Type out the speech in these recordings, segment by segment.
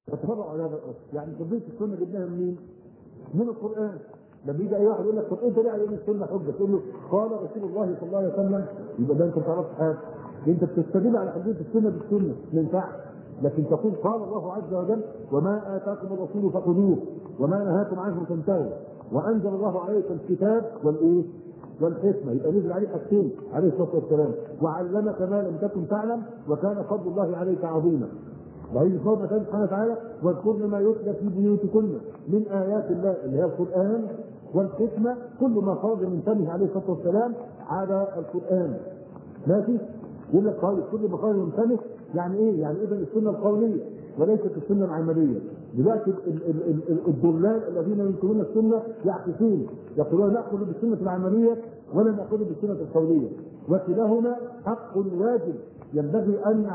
تتفرع على هذا الاصل. يعني قضيه السنه جبناها منين؟ من القران. لما يجي اي واحد يقول لك طب انت ليه على ان السنه حجه؟ تقول له قال رسول الله صلى الله عليه وسلم، يبقى ده انت ما تعرفش حاجه. انت بتستدل على حجيه السنه بالسنه، ما ينفعش. لكن تقول قال الله عز وجل وما اتاكم الرسول فخذوه وما نهاكم عنه فانتهوا وانزل الله عليكم الكتاب والايه؟ والحكمه. يبقى نزل عليه حاجتين عليه الصلاه والسلام، وعلمك ما لم تكن تعلم وكان فضل الله عليك عظيما. وعيد قول مثلا سبحانه وتعالى واذكرن ما يتلى في بيوتكن من ايات الله اللي هي القران والحكمه، كل ما خرج من فمه عليه الصلاه والسلام على القران. ماشي؟ يقول لك طيب كل ما خرج من فمه يعني ايه؟ يعني اذا السنه القوليه وليست السنه العمليه. دلوقتي الضلال الذين ينكرون السنه يعكسون، يقولون ناخذ بالسنه العمليه ولا ناخذ بالسنه القوليه، وكلاهما حق واجب ينبغي ان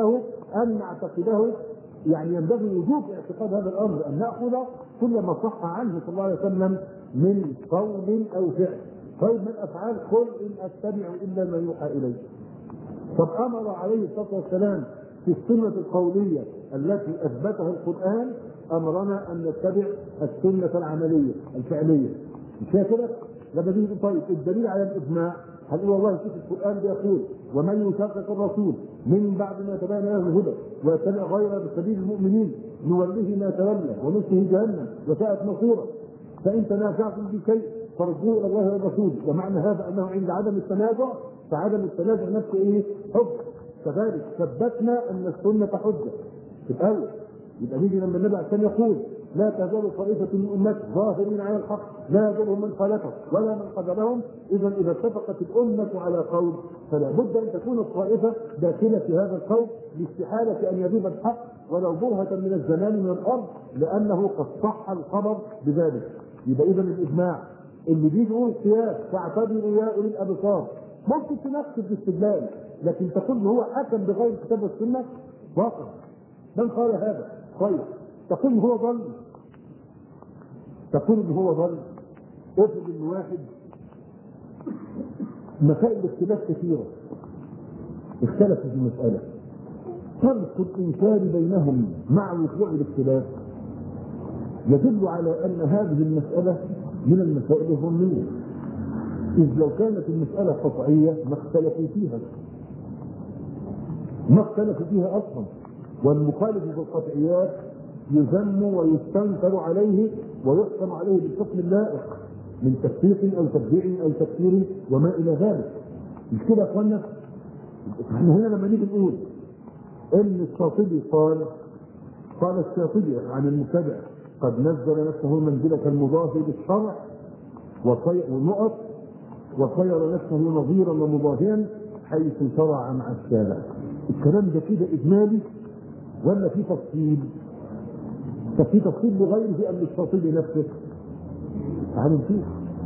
نعتقده يعني ينبغي وجوب اعتقاد هذا الامر، ان ناخذ كل ما صح عنه صلى الله عليه وسلم من قول او فعل. طيب من افعال قل ان اتبع الا ما يوحى الي. طب امر عليه الصلاه والسلام في السنه القوليه التي اثبتها القران، امرنا ان نتبع السنه العمليه الفعليه. مش كده؟ لما بيجي طيب الدليل على الاجماع، هل والله شوف القران بيقول ومن يشاقق الرسول من بعد ما تبين له الهدى ويتبع غير سبيل المؤمنين نوله ما تولى ونصله جهنم وساءت مصيره. فان تنازعتم في شيء فردوه الى الله والرسول. ومعنى هذا انه عند عدم التنازع فعدم التنازع نفسه ايه؟ حجه. كذلك ثبتنا ان السنه حجه في الاول. يبقى نيجي لما النبي عشان يقول لا تزال طائفة من أمتي ظاهرين على الحق لا يضرهم من خالفهم ولا من خذلهم. إذا اتفقت الأمة على قول فلا بد أن تكون الطائفة داخلة في هذا القول لاستحالة أن يغيب الحق ولو برهة من الزمان من الأرض، لأنه قد صح الخبر بذلك. يبقى إذا الإجماع اللي بيجي يقول قياس فاعتبروا يا أولي الأبصار ممكن تنفذ باستدلال، لكن تقول هو حكم بغير كتاب السنة واقع. من قال هذا؟ طيب تقول هو ضل، تقول ان هو ضل. افرض ان واحد مسائل الاختلاف كثيره اختلفوا في المساله، فرق الانكار بينهم مع وقوع الاختلاف يدل على ان هذه المساله من المسائل الظنيه، اذ لو كانت المساله قطعيه ما اختلفوا فيها اصلا. والمخالف في القطعيات يذم ويستنكر عليه ويحكم عليه بالحكم اللائق من تفسيق او تبديع او تكفير وما الى ذلك. مش كده يا اخوانا؟ احنا هنا لما نيجي نقول ان الشاطبي قال الشاطبي عن المبتدع قد نزل نفسه منزله المضاهي بالشرع والنقط وصير نفسه نظيرا ومضاهيا حيث شرع مع الشارع. الكلام ده كده اجمالي ولا في تفصيل؟ ففي تفصيل لغيره ام للشاطبي نفسه؟ تعالوا نشوف.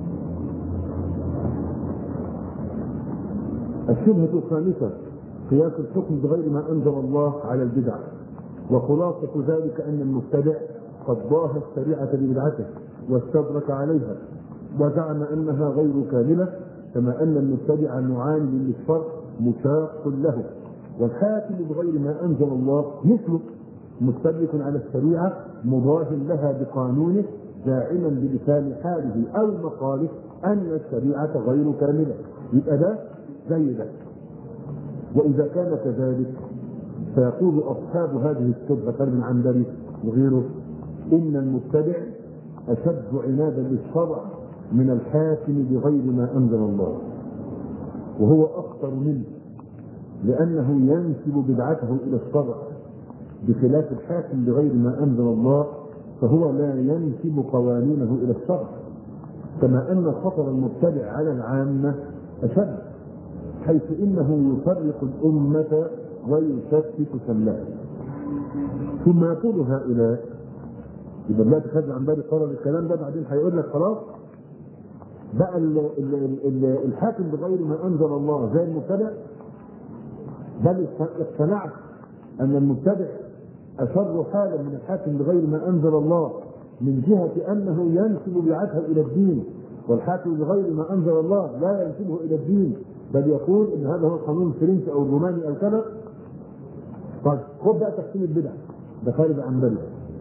الشبهة الخامسة قياس الحكم بغير ما انزل الله على البدع، وخلاصة ذلك ان المبتدع قد ضاهى الشريعة ببدعته واستدرك عليها وزعم انها غير كاملة، كما ان المبتدع معاند للشرع مشاق له، والحاكم بغير ما انزل الله مثله مستدرك على الشريعه مضاه لها بقانونه زاعما بلسان حاله او مقاله ان الشريعه غير كامله. يبقى ده زي ده. واذا كان كذلك فيقول اصحاب هذه الشبهه كالابن عنبري وغيره ان المبتدع اشد عنادا للشرع من الحاكم بغير ما انزل الله، وهو اخطر منه لأنه ينسب بدعته إلى الشرع، بخلاف الحاكم بغير ما أنزل الله فهو لا ينسب قوانينه إلى الشرع. كما أن خطر المبتدع على العامة أشد، حيث إنه يفرق الأمة ويشتت شملها. ثم يقول هؤلاء، يبقى دلوقتي خالد عنبري قرر الكلام ده، بعدين هيقول لك خلاص بقى الحاكم بغير ما أنزل الله زي المبتدع، بل اقتنعت ان المبتدع اشر حالا من الحاكم بغير ما انزل الله من جهه انه ينسب بدعته الى الدين، والحاكم بغير ما انزل الله لا ينسبه الى الدين، بل يقول ان هذا هو القانون الفرنسي او الروماني او كذا. طيب خد بقى تقسيم البدع. ده خالد عنبري.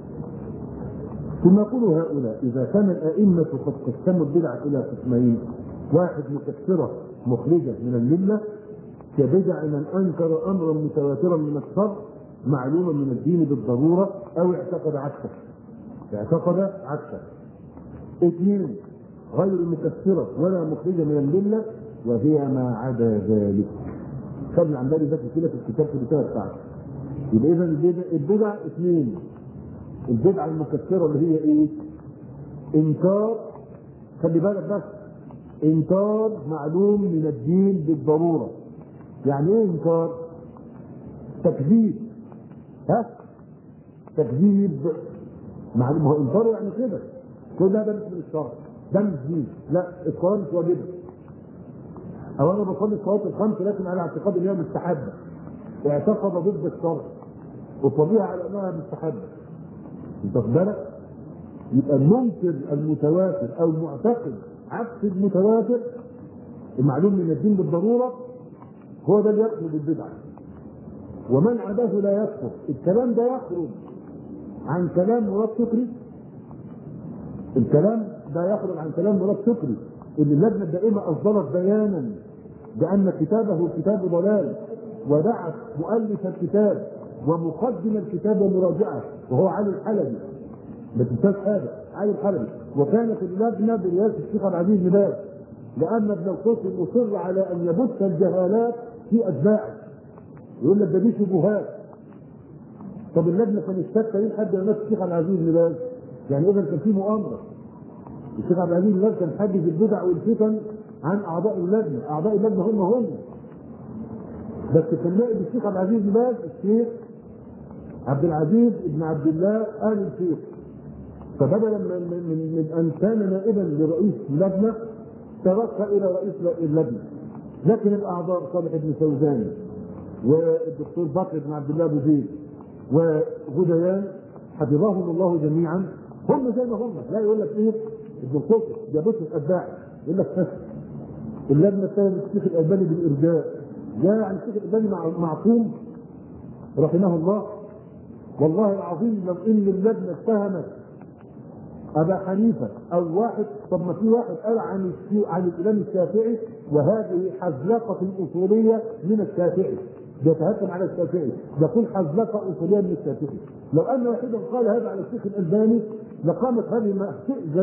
ثم يقول هؤلاء إذا كان الأئمة قد قسموا البدع إلى قسمين: واحد مكفرة مخرجة من الملة كبدع من أنكر أمرا متواترا من الشرع معلوما من الدين بالضرورة أو اعتقد عكسه. اثنين غير مكفرة ولا مخرجة من الملة وهي ما عدا ذلك. خالد العنبري ذكر كده في الكتاب في الرسالة بتاعته. يبقى إذا البدع اثنين: البدعة المكفرة اللي هي ايه؟ انكار، خلي بالك بس، انكار معلوم من الدين بالضرورة. يعني ايه انكار؟ تكذيب. تكذيب معلوم. هو انكار يعني كده كل ده مش من الشرع، ده مش دين. لا، الصلاة مش واجبة، او انا بصلي الصلاه الخمس لكن على اعتقاد انها مستحبه، اعتقد ضد الشرع وطبيعه على انها مستحبه. انت واخد بالك؟ يبقى المنكر المتواتر او المعتقد عكس المتواتر المعلوم من الدين بالضروره هو ده اللي يخرج بالبدعه. ومن عداه لا يكفر. الكلام ده يخرج عن كلام مراد شكري. الكلام ده يخرج عن كلام مراد شكري اللي اللجنه الدائمه اصدرت بيانا بان كتابه كتاب ضلال، ودعت مؤلف الكتاب ومقدم الكتاب ومراجعه وهو علي الحلبي. ما تنساش هذا، علي الحلبي. وكانت اللجنه برئاسه الشيخ عبد العزيز بن باز، لان ابن القاسم مصر على ان يبث الجهالات في اتباعه. يقول لك ده دي شبهات. طب اللجنه كانت ساكته ليه لحد ما مات الشيخ عبد العزيز بن باز؟ يعني اذا كان في مؤامره. الشيخ عبد العزيز بن باز كان حاجز البدع والفتن عن اعضاء اللجنه، اعضاء اللجنه هم بس كان نائب الشيخ عبد العزيز بن باز الشيخ عبد العزيز بن عبد الله آل الشيخ. فبدلا من ان كان نائبا لرئيس اللجنه ترقى الى رئيس اللجنه. لكن الاعضاء صالح بن فوزان والدكتور بكر بن عبد الله ابو زيد وغديان حفظهم الله جميعا هم زي ما هم. لا يقول لك ايه ابن القاسم جابته الاتباع، يقول لك بس اللجنه اتهمت الشيخ الالباني بالارجاء. جاء عن الشيخ الالباني معصوم رحمه الله. والله العظيم لو ان اللجنه اتهمت ابا حنيفه او واحد، طب ما في واحد قال عن الامام الشافعي وهذه حزلقه اصوليه من الشافعي، بيتهكم على الشافعي، يقول حزلقه اصوليه من الشافعي. لو ان واحدا قال هذا على الشيخ الالباني لقامت هذه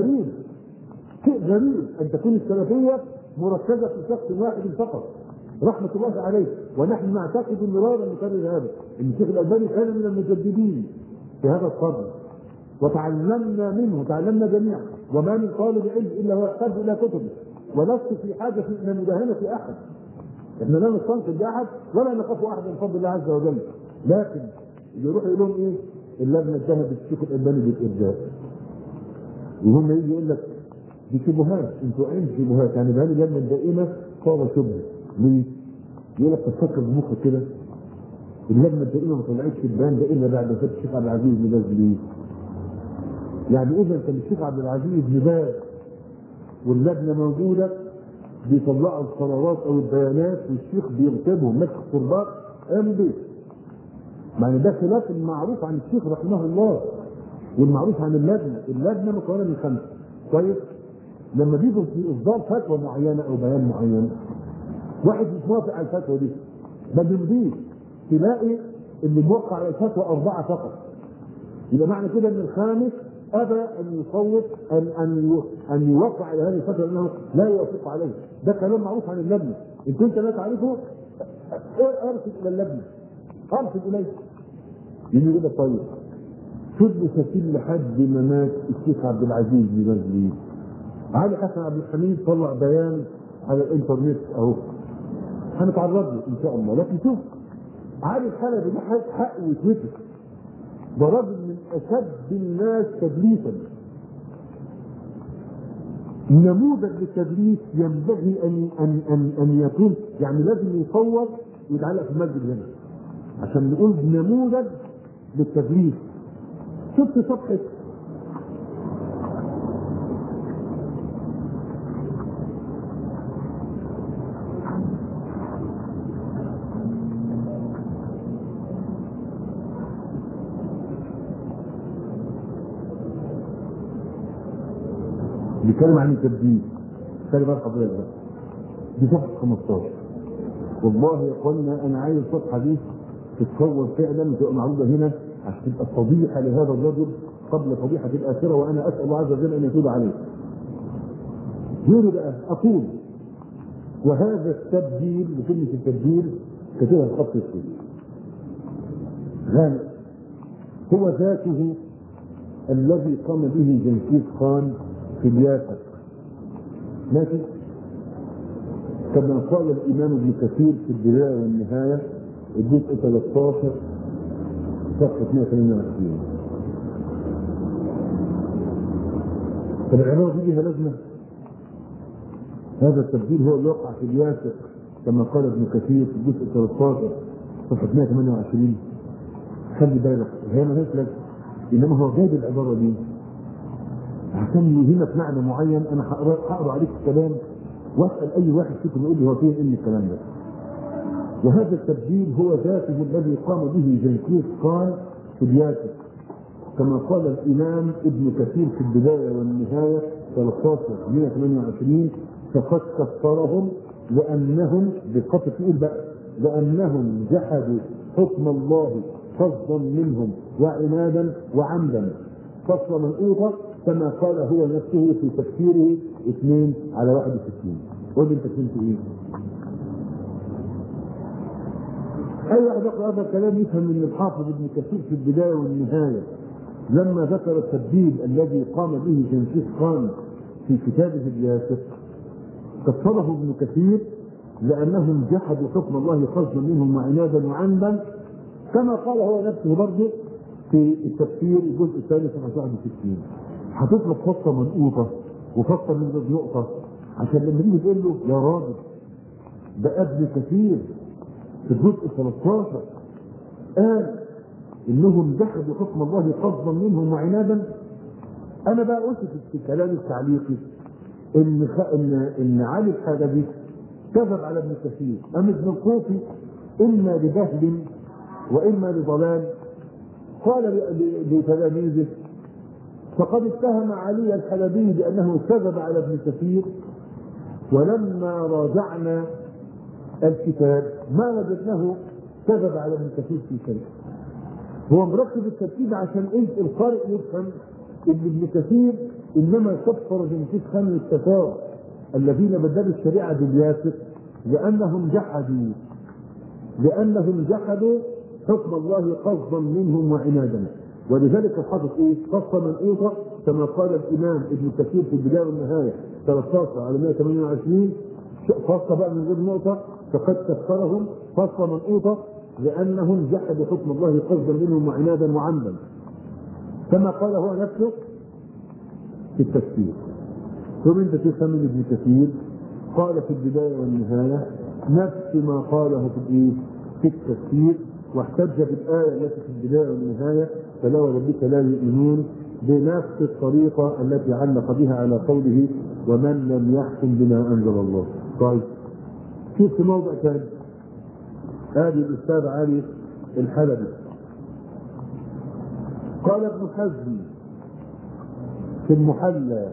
شيء غريب ان تكون السلفيه مركزه في شخص واحد فقط رحمه الله عليه. ونحن نعتقد مرارا نكرر هذا ان الشيخ الالباني كان من المجددين في هذا القرن، وتعلمنا منه، تعلمنا جميعا، وما من طالب علم الا هو يحتاج الى كتبه، ولست في حاجه الى مداهنه احد. احنا لا نستنقذ احد ولا نخاف احد من فضل الله عز وجل. لكن اللي يروح يقول لهم ايه؟ اللجنه اتهمت الشيخ الالباني بالارجاء. وهم يجي يقول لك دي شبهات، انتوا عين شبهات، يعني بهذه اللجنه الدائمه صار شبهه. ليه؟ يقول لك تفكر بمخك كده، اللجنه الدائمه ما طلعتش البيان ده الا بعد وفاه الشيخ عبد العزيز بن باز. ليه؟ يعني اذا كان الشيخ عبد العزيز بن باز واللجنه موجوده بيطلعوا القرارات او البيانات والشيخ بيكتبهم مسك التربات امضي. يعني ده خلاف المعروف عن الشيخ رحمه الله والمعروف عن اللجنه مكونه من 5. كويس؟ لما بيجوا في اصدار فتوى معينه او بيان معين، واحد مش موافق على الفتوى دي ما بيمضيش، تلاقي اللي موقع على الفتوى 4 فقط. يبقى معنى كده ان الخامس ابى ان يصوت ان يوقع على هذه الفتوى لانه لا يوافق عليه. ده كلام معروف عن اللجنه. ان كنت لا تعرفه ارسل الى اللجنه، ارسل اليه. يقول لك طيب فضل سكين لحد ما مات الشيخ عبد العزيز بن باز. علي حسن عبد الحميد طلع بيان على الانترنت اهو، هنتعرض له ان شاء الله. لكن شوف علي الحلبي ده حق ويتوتر، ده رجل من اشد الناس تدليسا. نموذج للتدليس ينبغي ان يكون، يعني لازم يصور ويتعلق في المسجد هنا عشان نقول نموذج للتدليس. شفت صفحه بيتكلم عن التبديل. خلي بالك حضرتك بقى، دي صفحه 15. والله يا اخوانا انا عايز صفحه دي تتصور فعلا تبقى معروضه هنا عشان تبقى فضيحه لهذا الرجل قبل فضيحه الاخره، وانا اسال الله عز وجل ان يتوب عليه. يقول بقى اقول وهذا التبديل، بكلمه التبديل كتبها الخط السود غامق، هو ذاته الذي قام به جنكيز خان في الياسر. ماشي؟ كما قال الامام ابن كثير في البدايه والنهايه الجزء 13 صفحه 128. طب العباره دي لها لازمه؟ هذا التبديل هو الواقع في الياسر كما قال ابن كثير في الجزء 13 صفحه 128. خلي بالك هي ما هيش لازمه، انما هو جايب العباره دي عشان يهمك معنى معين. انا هقرا عليك الكلام واسال اي واحد فيكم يقول لي هو فين ان الكلام ده. وهذا التبديل هو ذاته الذي قام به جنكيز خان في الياسر كما قال الامام ابن كثير في البدايه والنهايه 13 128. فقد كفرهم لانهم بالقطع تقول بقى لانهم جحدوا حكم الله قصدا منهم وعنادا وعمدا. فصل منقوطه كما قال هو نفسه في تفسيره 2/61. قول انت فهمت ايه؟ اي واحد يقرا هذا الكلام يفهم ان الحافظ ابن كثير في البدايه والنهايه لما ذكر التبديل الذي قام به جنكيز خان في كتابه الياسر كفره ابن كثير لانهم جحدوا حكم الله قصدا منهم وعنادا وعمدا كما قال هو نفسه برضه في التفسير الجزء الثاني صفحه 61. هتطلب فصه منقوطه وفصه من نقطه عشان لما تيجي تقول له يا راجل ده ابن كثير في الجزء 13 قال انهم جحدوا حكم الله قصدا منهم وعنادا. انا بقى قلت في كلامي التعليقي ان علي الحلبي كذب على ابن كثير. ام ابن القوفي اما لجهل واما لضلال قال لتلاميذه فقد اتهم علي الحلبي بانه كذب على ابن كثير، ولما راجعنا الكتاب ما وجدناه كذب على ابن كثير في شيء. هو مركب الترتيب عشان انت القارئ يفهم ان ابن كثير انما كفر جنكيز خان التتار الذين بدلوا الشريعه بالياسر لانهم جحدوا حكم الله قصدا منهم وعنادا. ولذلك الحافظ ايه؟ قصه منقوطه كما قال الامام ابن كثير في البدايه والنهايه 13/128. قصه بقى من غير نقطه فقد كفرهم. قصه منقوطه لانهم جحدوا حكم الله قصدا منهم وعنادا وعمدا كما قال هو نفسه في التفسير. ثم انت تفهم من ابن كثير قال في البدايه والنهايه نفس ما قاله في التفسير، واحتج بالايه التي في البدايه والنهايه فلا وربك لا يؤمنون بنفس الطريقه التي علق بها على قوله ومن لم يحكم بما انزل الله. طيب في موضع ثاني هذه الاستاذ علي الحلبي قال ابن حزم في المحلى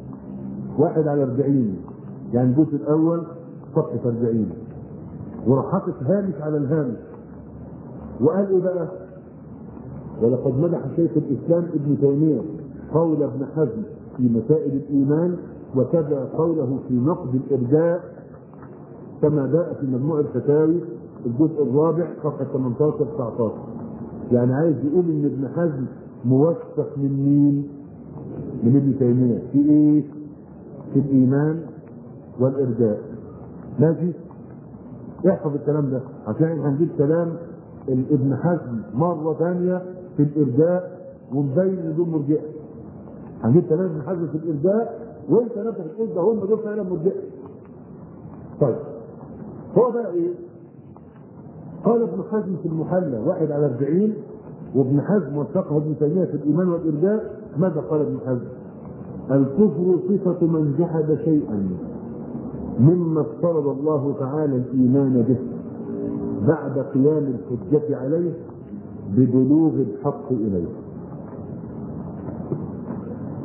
1/40 يعني الجزء الاول صفحه 40 وراح حاطط هامش على الهامش وقال ايه بقى؟ ولقد مدح شيخ الاسلام ابن تيميه قول ابن حزم في مسائل الايمان وكذا قوله في نقد الارجاء كما جاء في مجموع الفتاوي الجزء الرابع صفحه 18-19. يعني عايز يقول ان ابن حزم موثق من مين؟ من ابن تيميه في ايه؟ في الايمان والارجاء. ماشي؟ احفظ الكلام ده عشان هنجيب كلام ابن حزم مره ثانيه في الارجاء ونبين بدون مرجئه. هنجيب كلام ابن حزم في الارجاء وانت نفسك تقول ده هم دول فعلا مرجئه. طيب هو بقى ايه؟ قال ابن حزم في المحلى 1/40 وابن حزم وثقه ابن تيميه في الايمان والارجاء. ماذا قال ابن حزم؟ الكفر صفه من جحد شيئا مما افترض الله تعالى الايمان به بعد قيام الحجه عليه ببلوغ الحق اليه.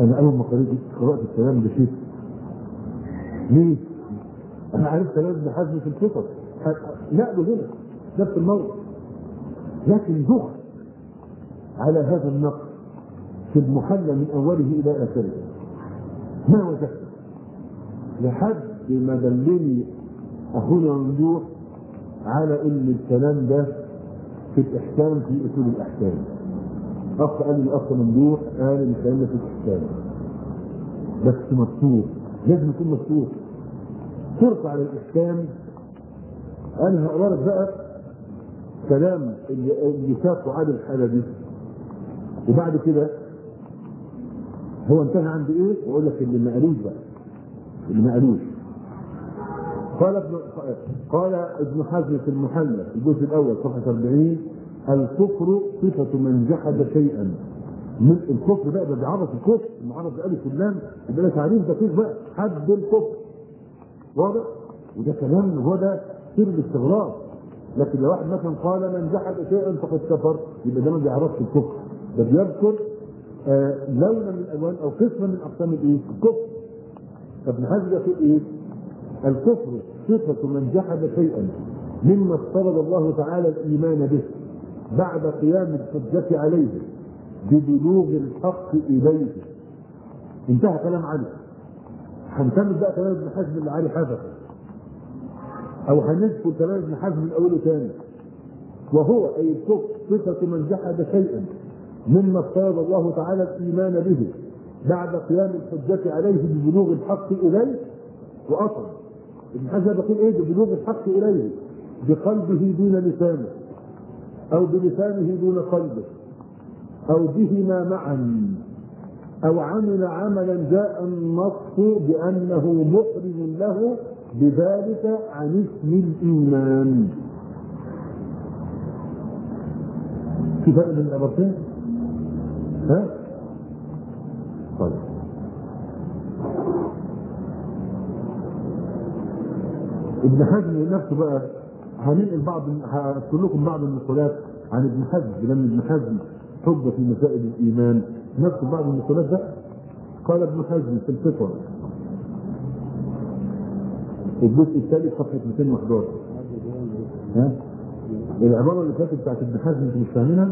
انا اول ما قرات الكلام ده شيء ليه؟ انا عرفت كلام ابن حزم في الفطر نقله هنا نفس الموضوع، لكن دخل على هذا النقل في المحلى من اوله الى اخره ما وجدت لحد ما دلني اخونا ممدوح على ان الكلام ده في الاحكام في اصول الاحكام. اخ قال لي الاخ ممدوح قال ان الكلام ده في الاحكام بس مفتوح، لازم يكون مفتوح ترفع على الاحكام. انا هقرا لك بقى كلام اللي ساقه علي الحلبي وبعد كده هو انتهى عند ايه واقول لك اللي ما قالوش بقى اللي ما قالوش. قال ابن حزم في المحلى الجزء الاول صفحه 40 الكفر صفه من جحد شيئا. الكفر بقى ده بيعرف الكفر المعرض بألف واللام يبقى له تعريف دقيق بقى حد الكفر واضح وده كلام هو ده سر الاستغراق. لكن لو واحد مثلا قال من جحد شيئا فقد كفر يبقى ده ما بيعرفش الكفر، ده بيذكر لونا من الالوان او قسما من اقسام الايه؟ الكفر. فابن حزم يقول ايه؟ الكفر صفة من جحد شيئا مما افترض الله تعالى الايمان به بعد قيام الحجة عليه ببلوغ الحق اليه. انتهى كلام علي. هنكمل بقى كلام ابن حزم اللي علي حذفه او هنذكر كلام ابن حزم من اوله ثاني وهو اي الكفر صفة من جحد شيئا مما افترض الله تعالى الايمان به بعد قيام الحجة عليه ببلوغ الحق اليه. واصلا ابن حزم بيقول ايه ببلوغ الحق اليه؟ بقلبه دون لسانه او بلسانه دون قلبه او بهما معا او عمل عملا جاء النص بانه مخرج له بذلك عن اسم الايمان. في فرق بين العبارتين؟ ها؟ طيب ابن حزم نفسه بقى هننقل هذكر لكم بعض النقولات عن ابن حزم لان ابن حزم حجة في مسائل الايمان. نفس بعض النقولات ده قال ابن حزم في الفطر الجزء الثالث صفحة 211 ها؟ العبارة اللي فاتت بتاعت ابن حزم انتوا مش فاهمينها؟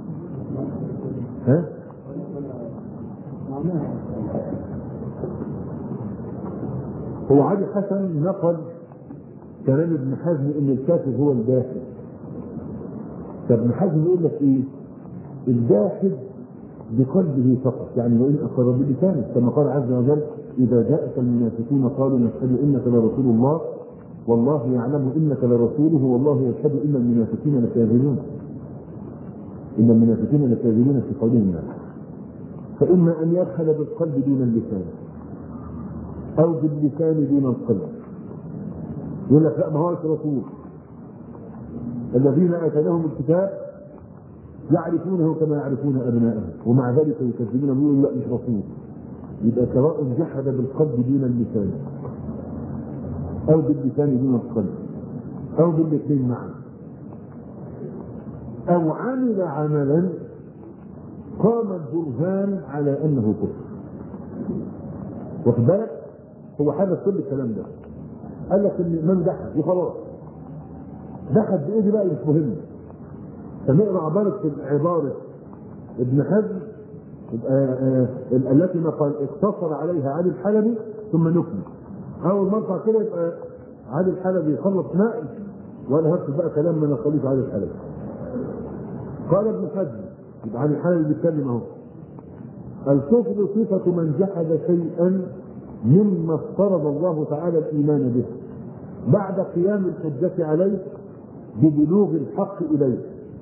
ها؟ هو علي حسن نقل كلام ابن حزم ان الكافر هو الجاحد. فابن حزم يقول لك ايه؟ الجاحد بقلبه فقط يعني وان اقر بلسانه كما قال عز وجل اذا جاءك المنافقون قالوا نشهد انك لرسول الله والله يعلم انك لرسوله والله يشهد ان المنافقين لكاذبون. ان المنافقين لكاذبون في قولهم يعني. فاما ان يدخل بالقلب دون اللسان او باللسان دون القلب. يقول لك لا ما هو رسول الذين اتيناهم الكتاب يعرفونه كما يعرفون ابنائهم ومع ذلك يكذبون ويقولون لا مش رسول. يبقى سواء جحد بالقلب دون اللسان او باللسان دون القلب او بالاثنين معا او عمل عملا قام البرهان على انه كفر. واخد بالك؟ هو حدث كل الكلام ده قال لك ان من جحد وخلاص جحد بايه دي بقى مش مهم. فنقرا عباره ابن حزم التي ما قال اقتصر عليها علي الحلبي ثم نكمل. اول مرة كده يبقى علي الحلبي يخلص نقل وانا هكتب بقى كلام من الخليفه علي الحلبي. قال ابن حزم يبقى علي الحلبي بيتكلم اهو الكفر صفة من جحد شيئا مما افترض الله تعالى الايمان به بعد قيام الحجة عليه ببلوغ الحق اليه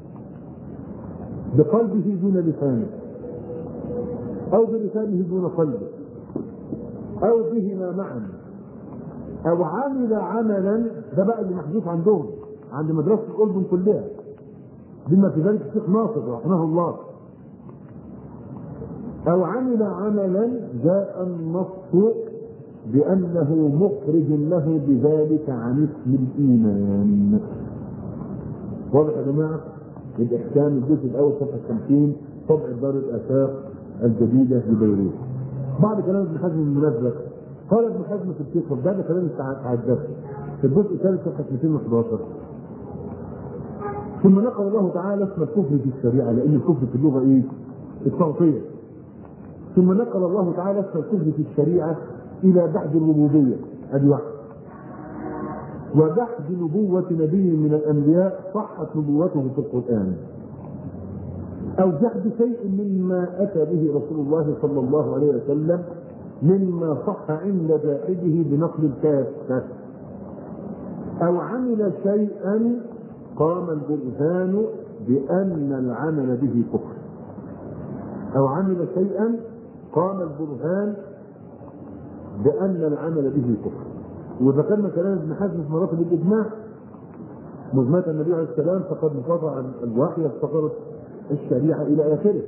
بقلبه دون لسانه او بلسانه دون قلبه او بهما معا او عمل عملا. ده بقى اللي محدود عندهم عند مدرسة الاردن كلها بما في ذلك الشيخ ناصر رحمه الله. او عمل عملا جاء النص بانه مخرج له بذلك عن اسم الايمان. واضح يا جماعه؟ الاحكام الجزء الاول صفحه 50 طبع دار الافاق الجديده ببيروت. بعض كلام ابن حزم المناسبة. قال ابن حزم في الفقه، ده كلام تعداه في الجزء الثالث صفحة 211: ثم نقل الله تعالى اسم الكفر في الشريعة، لأن الكفر في اللغة إيه؟ التغطية. ثم نقل الله تعالى اسم الكفر في الشريعة إلى بعد الربوبية، أدي واحد. وبحث نبوة نبي من الأنبياء صحت نبوته في القرآن، أو جحد شيء مما أتى به رسول الله صلى الله عليه وسلم مما صح عند جاحده بنقل الكافة، أو عمل شيئا قام البرهان بأن العمل به كفر، أو عمل شيئا قام البرهان بأن العمل به كفر. وذكرنا كلام ابن حزم في مراتب الإجماع، مجمع النبي عليه السلام فقد انقطع الوحي وافتقرت الشريعة إلى آخره.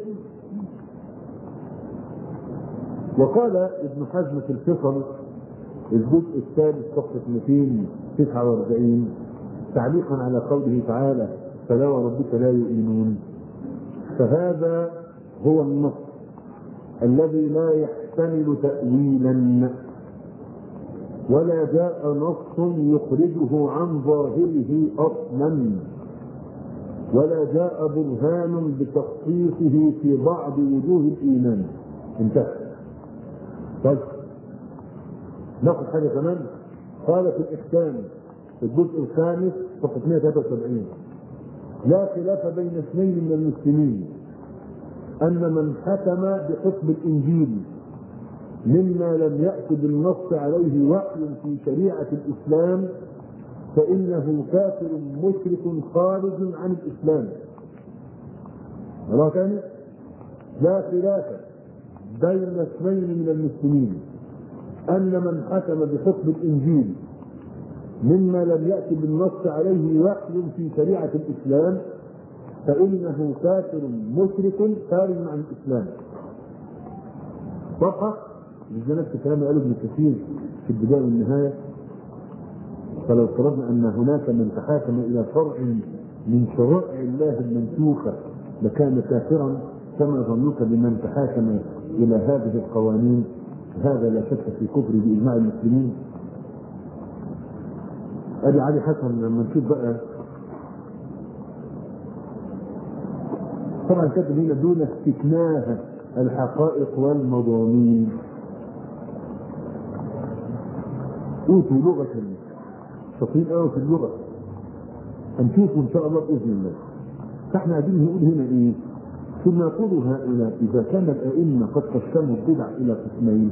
وقال ابن حزم في الفصل الجزء الثالث صفحة 249 تعليقا على قوله تعالى: فلا وربك لا يؤمنون: فهذا هو النص الذي لا يحتمل تأويلا، ولا جاء نص يخرجه عن ظاهره أصلا، ولا جاء برهان بتخصيصه في بعض وجوه الإيمان. انتهى. طيب ناخذ حاجة كمان. قال في الإحكام في الجزء الخامس صفحة 173: لا خلاف بين اثنين من المسلمين أن من حكم بحكم الإنجيل مما لم يأت بالنص عليه وحي في شريعة الإسلام فإنه كافر مشرك خارج عن الإسلام. مرة ثانية: لا خلاف بين اثنين من المسلمين أن من حكم بحكم الإنجيل مما لم يأت بالنص عليه وحي في شريعة الإسلام فإنه كافر مشرك خارج عن الإسلام. صفحة مش نفس الكلام قاله ابن كثير في البداية والنهاية: فلو افترضنا أن هناك من تحاكم إلى شرع من شرائع الله المنسوخة لكان كافرا، كما ظنك بمن تحاكم إلى هذه القوانين، هذا لا شك في كفر بإجماع المسلمين. أبي علي حسن لما نشوف بقى طبعا كاتب هنا دون استكناها الحقائق والمضامين. اوتوا لغة شطير قوي في اللغة، هنشوفه ان شاء الله باذن الله. فاحنا قاعدين نقول هنا ايه؟ ثم يقول هؤلاء اذا كان الائمه قد قسموا البدع الى قسمين: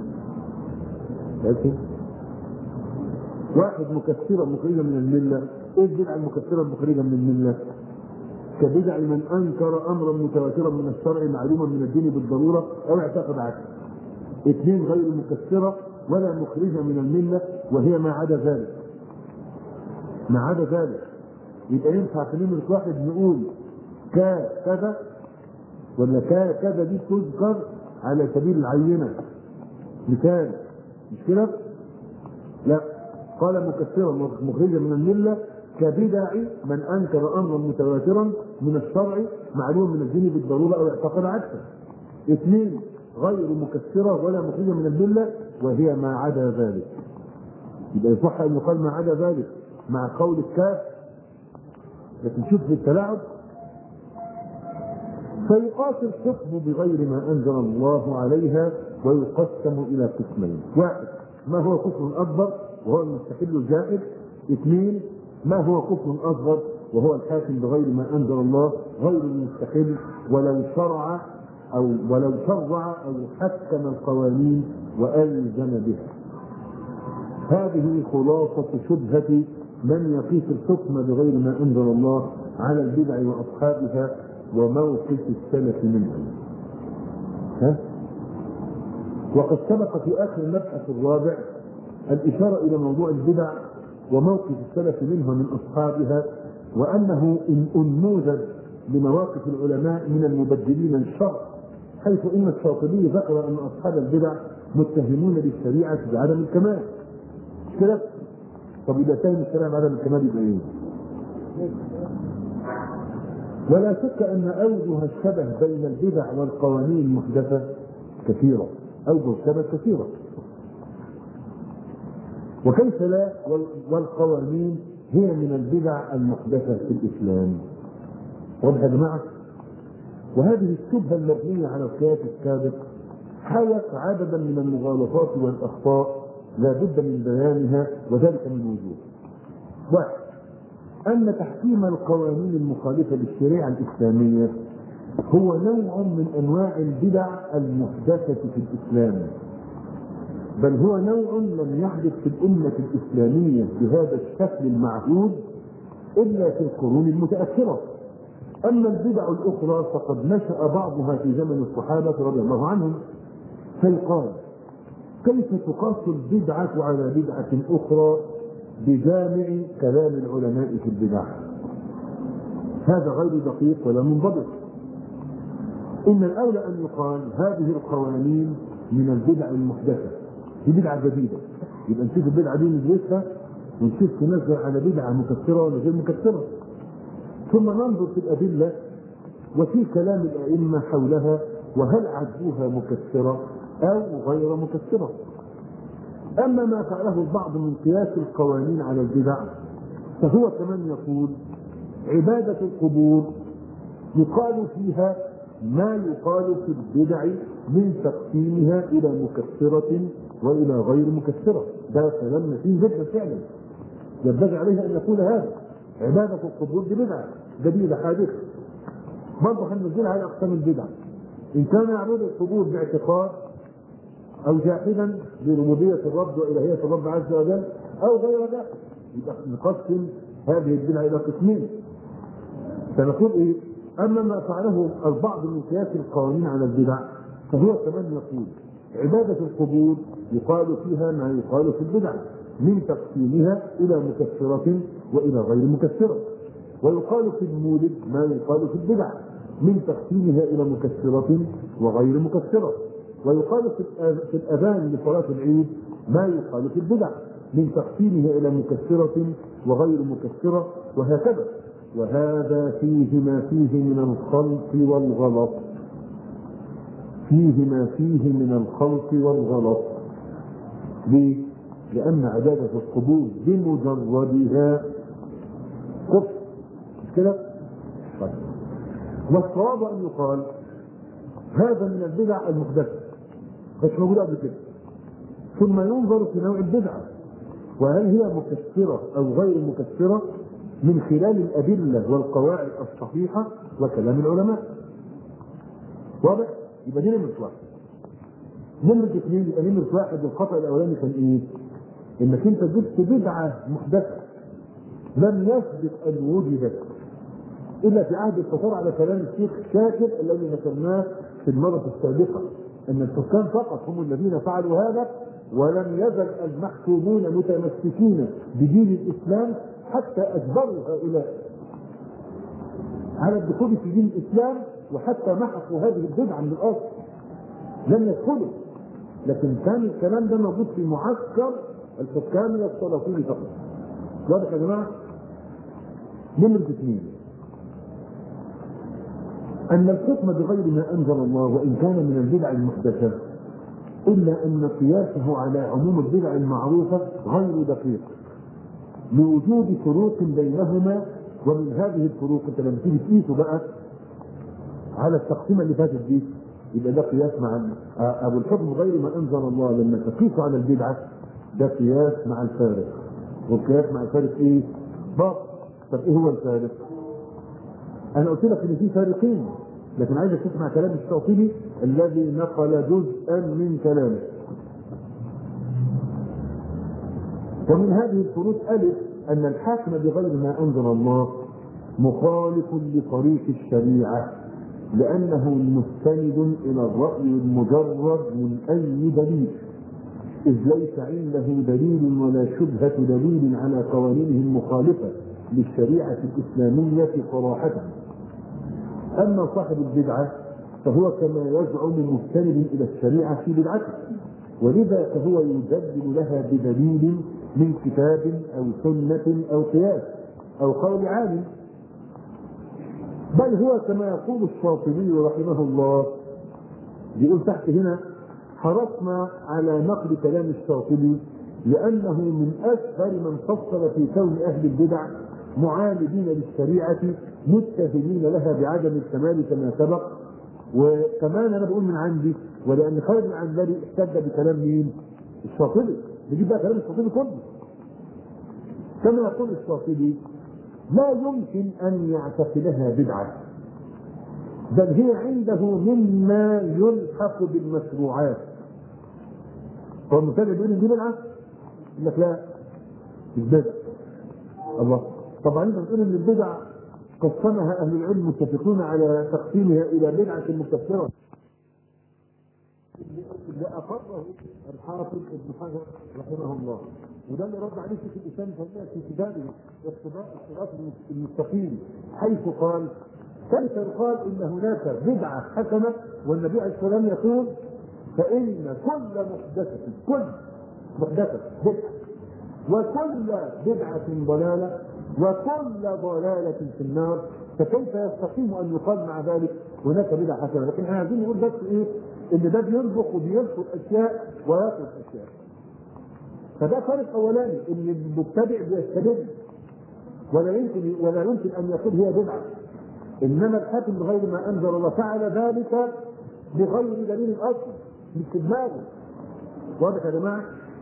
واحد مكثرة مخرجة من الملة. ايه البدعة المكثرة المخرجة من الملة؟ كبدع من انكر امرا متواترا من الشرع معلوما من الدين بالضرورة او اعتقد عكسه. اثنين غير مكثرة ولا مخرجة من الملة وهي ما عدا ذلك. ما عدا ذلك يبقى ينفع في نمرة واحد نقول كذا ولا كذا دي تذكر على سبيل العينة مثال، مش كده؟ لا، قال مكثرا مخرجا من الملة كبدع من انكر امرا متواترا من الشرع معلوم من الدين بالضروره او اعتقد عكسه. اثنين غير مكثره ولا مخرجه من المله وهي ما عدا ذلك. يبقى يصح ان يقال ما عدا ذلك مع قول الكاف، لكن شوف في التلاعب. فيقاس الحكم بغير ما انزل الله عليها ويقسم الى قسمين: واحد ما هو كفر اكبر وهو المستحل الجائز. اثنين ما هو كفر اصغر وهو الحاكم بغير ما انزل الله غير المستحل ولو شرع او حكم القوانين والزم بها. هذه خلاصة شبهة من يقيس الحكم بغير ما انزل الله على البدع واصحابها وموقف السلف منها. وقد سبق في اخر المبحث الرابع الاشارة الى موضوع البدع وموقف السلف منها من اصحابها، وانه انموذج لمواقف العلماء من المبدلين للشرع، حيث ان الشاطبي ذكر ان اصحاب البدع متهمون بالشريعه بعدم الكمال. مش كده؟ طب اذا اتهم الشريعه بعدم الكمال يبقى ايه؟ ولا شك ان اوجه الشبه بين البدع والقوانين المحدثه كثيره، أوجه كانت كثيرة. وكيف لا والقوانين هي من البدع المحدثة في الإسلام. واضح يا جماعة؟ وهذه الشبهة المبنية على القياس السابق حوت عددا من المغالطات والأخطاء لا بد من بيانها، وذلك من وجوه. واحد، أن تحكيم القوانين المخالفة للشريعة الإسلامية هو نوع من أنواع البدع المحدثة في الإسلام، بل هو نوع لم يحدث في الأمة الإسلامية بهذا الشكل المعهود إلا في القرون المتأخرة. أما البدع الأخرى فقد نشأ بعضها في زمن الصحابة رضي الله عنهم. فيقال كيف تقاس البدعة على بدعة أخرى بجامع كلام العلماء في البدع؟ هذا غير دقيق ولا منضبط. إن الأولى أن يقال هذه القوانين من البدع المحدثة، دي بدعة جديدة، يبقى نشوف البدعة دي ندرسها ونشوف تنزل على بدعة مكثرة ولا غير مكثرة، ثم ننظر في الأدلة وفي كلام الأئمة حولها، وهل عدوها مكثرة أو غير مكثرة. أما ما فعله البعض من قياس القوانين على البدع فهو كمن يقول عبادة القبور يقال فيها ما يقال في البدع من تقسيمها إلى مكثرة وإلى غير مكثرة. ده كلام متين جدا فعلا، ينبغي عليه أن يقول هذا. عبادة القبور دي بدعة جديدة حادثة، برضه هننزلها على أقسام البدع. إن كان يعبد القبور باعتقاد أو جاحدا بربوبية الرب وإلهية الرب عز وجل أو غير ذلك، يبقى نقسم هذه البدعة إلى قسمين. فنقول إيه؟ أما ما فعله البعض من قياس القوانين على البدع فهو كمان يقول عبادة القبور يقال فيها ما يقال في البدع من تقسيمها إلى مكثرة وإلى غير مكثرة، ويقال في المولد ما يقال في البدع من تقسيمها إلى مكثرة وغير مكثرة، ويقال في الأذان لصلاة العيد ما يقال في البدع من تقسيمها إلى مكثرة وغير مكثرة، وهكذا. وهذا فيه ما فيه من الخلط والغلط، فيه ما فيه من الخلط والغلط. ليه؟ لأن عبادة القبور بمجردها كفر، مش كده؟ طيب. والصواب أن يقال هذا من البدع المحدثة مش موجودة قبل كده، ثم ينظر في نوع البدعة وهل هي مكثرة أو غير مكثرة من خلال الأدلة والقواعد الصحيحة وكلام العلماء. واضح؟ يبقى دي نمرة واحد. نمرة اثنين، يبقى نمرة واحد الخطأ الأولاني كان إيه؟ إنك أنت جبت بدعة محدثة لم يثبت أن وجدت إلا في عهد الفطار على كلام الشيخ شاكر الذي ذكرناه في المرة السابقة، أن الحكام فقط هم الذين فعلوا هذا، ولم يزل المحكومون متمسكين بدين الإسلام حتى أجبروا هؤلاء على الدخول في دين الإسلام، وحتى محقوا هذه البدعة من الأصل لم يدخلوا. لكن كان الكلام ده موجود في معسكر الحكام والسلاطين فقط. واضح يا جماعة؟ نمرة اثنين، أن الحكم بغير ما أنزل الله وإن كان من البدع المحدثة إلا أن قياسه على عموم البدع المعروفة غير دقيق لوجود فروق بينهما. ومن هذه الفروق أنت لما تيجي تقيسه بقى على التقسيمة اللي فاتت دي يبقى ده قياس مع أبو الحكم بغير ما أنزل الله. لما تقيسه على البدعة ده قياس مع الفارق، والقياس مع الفارق إيه؟ باطل. طب إيه هو الفارق؟ أنا قلت لك إن في فارقين، لكن عايزك تسمع كلام الشاطبي الذي نقل جزءا من كلامه. ومن هذه الفروق ألف أن الحاكم بغير ما أنزل الله مخالف لطريق الشريعة لأنه مستند إلى الرأي المجرد من أي دليل، إذ ليس عنده دليل ولا شبهة دليل على قوانينه المخالفة للشريعة الإسلامية صراحة. أما صاحب البدعة فهو كما يزعم مستند إلى الشريعة في بدعته، ولذا فهو يجدد لها بدليل من كتاب أو سنة أو قياس أو قول عالم، بل هو كما يقول الشاطبي رحمه الله، بيقول تحت هنا حرصنا على نقل كلام الشاطبي لأنه من أشهر من فصل في كون أهل البدع معاندين للشريعة متهمين لها بعدم الكمال كما سبق. وكمان أنا بقول من عندي، ولأن خالد العنبري احتج بكلام مين؟ الشاطبي. نجيب بقى كلام الشاطبي كله. كما يقول الشاطبي: لا يمكن أن يعتقدها بدعة، بل هي عنده مما يلحق بالمشروعات. هو المتابع بيقول ان دي بدعه؟ يقول لك لا مش بدعه. الله، طبعا انت بتقول ان البدع قسمها اهل العلم متفقون على تقسيمها الى بدعه مكفره. اللي اقره الحافظ ابن حجر رحمه الله، وده اللي رد عليه شيخ الاسلام في كتابه الصراط المستقيم، حيث قال: كيف يقال ان هناك بدعه حسنه والنبي عليه الصلاه والسلام يقول: فان كل محدثه بدعه وكل بدعه ضلاله وكل ضلاله في النار، فكيف يستقيم ان يقال مع ذلك هناك بدعه حسنه؟ لكن احنا عايزين نقول بس ايه؟ ان ده بينبخ وبينشر اشياء ويترك اشياء. فده فرق اولاني، ان المتبع بيستدل ولا يمكن ان يقول هي بدعه، انما الحاكم بغير ما انزل الله فعل ذلك بغير دليل اصلا مش في دماغه. واضح يا جماعه؟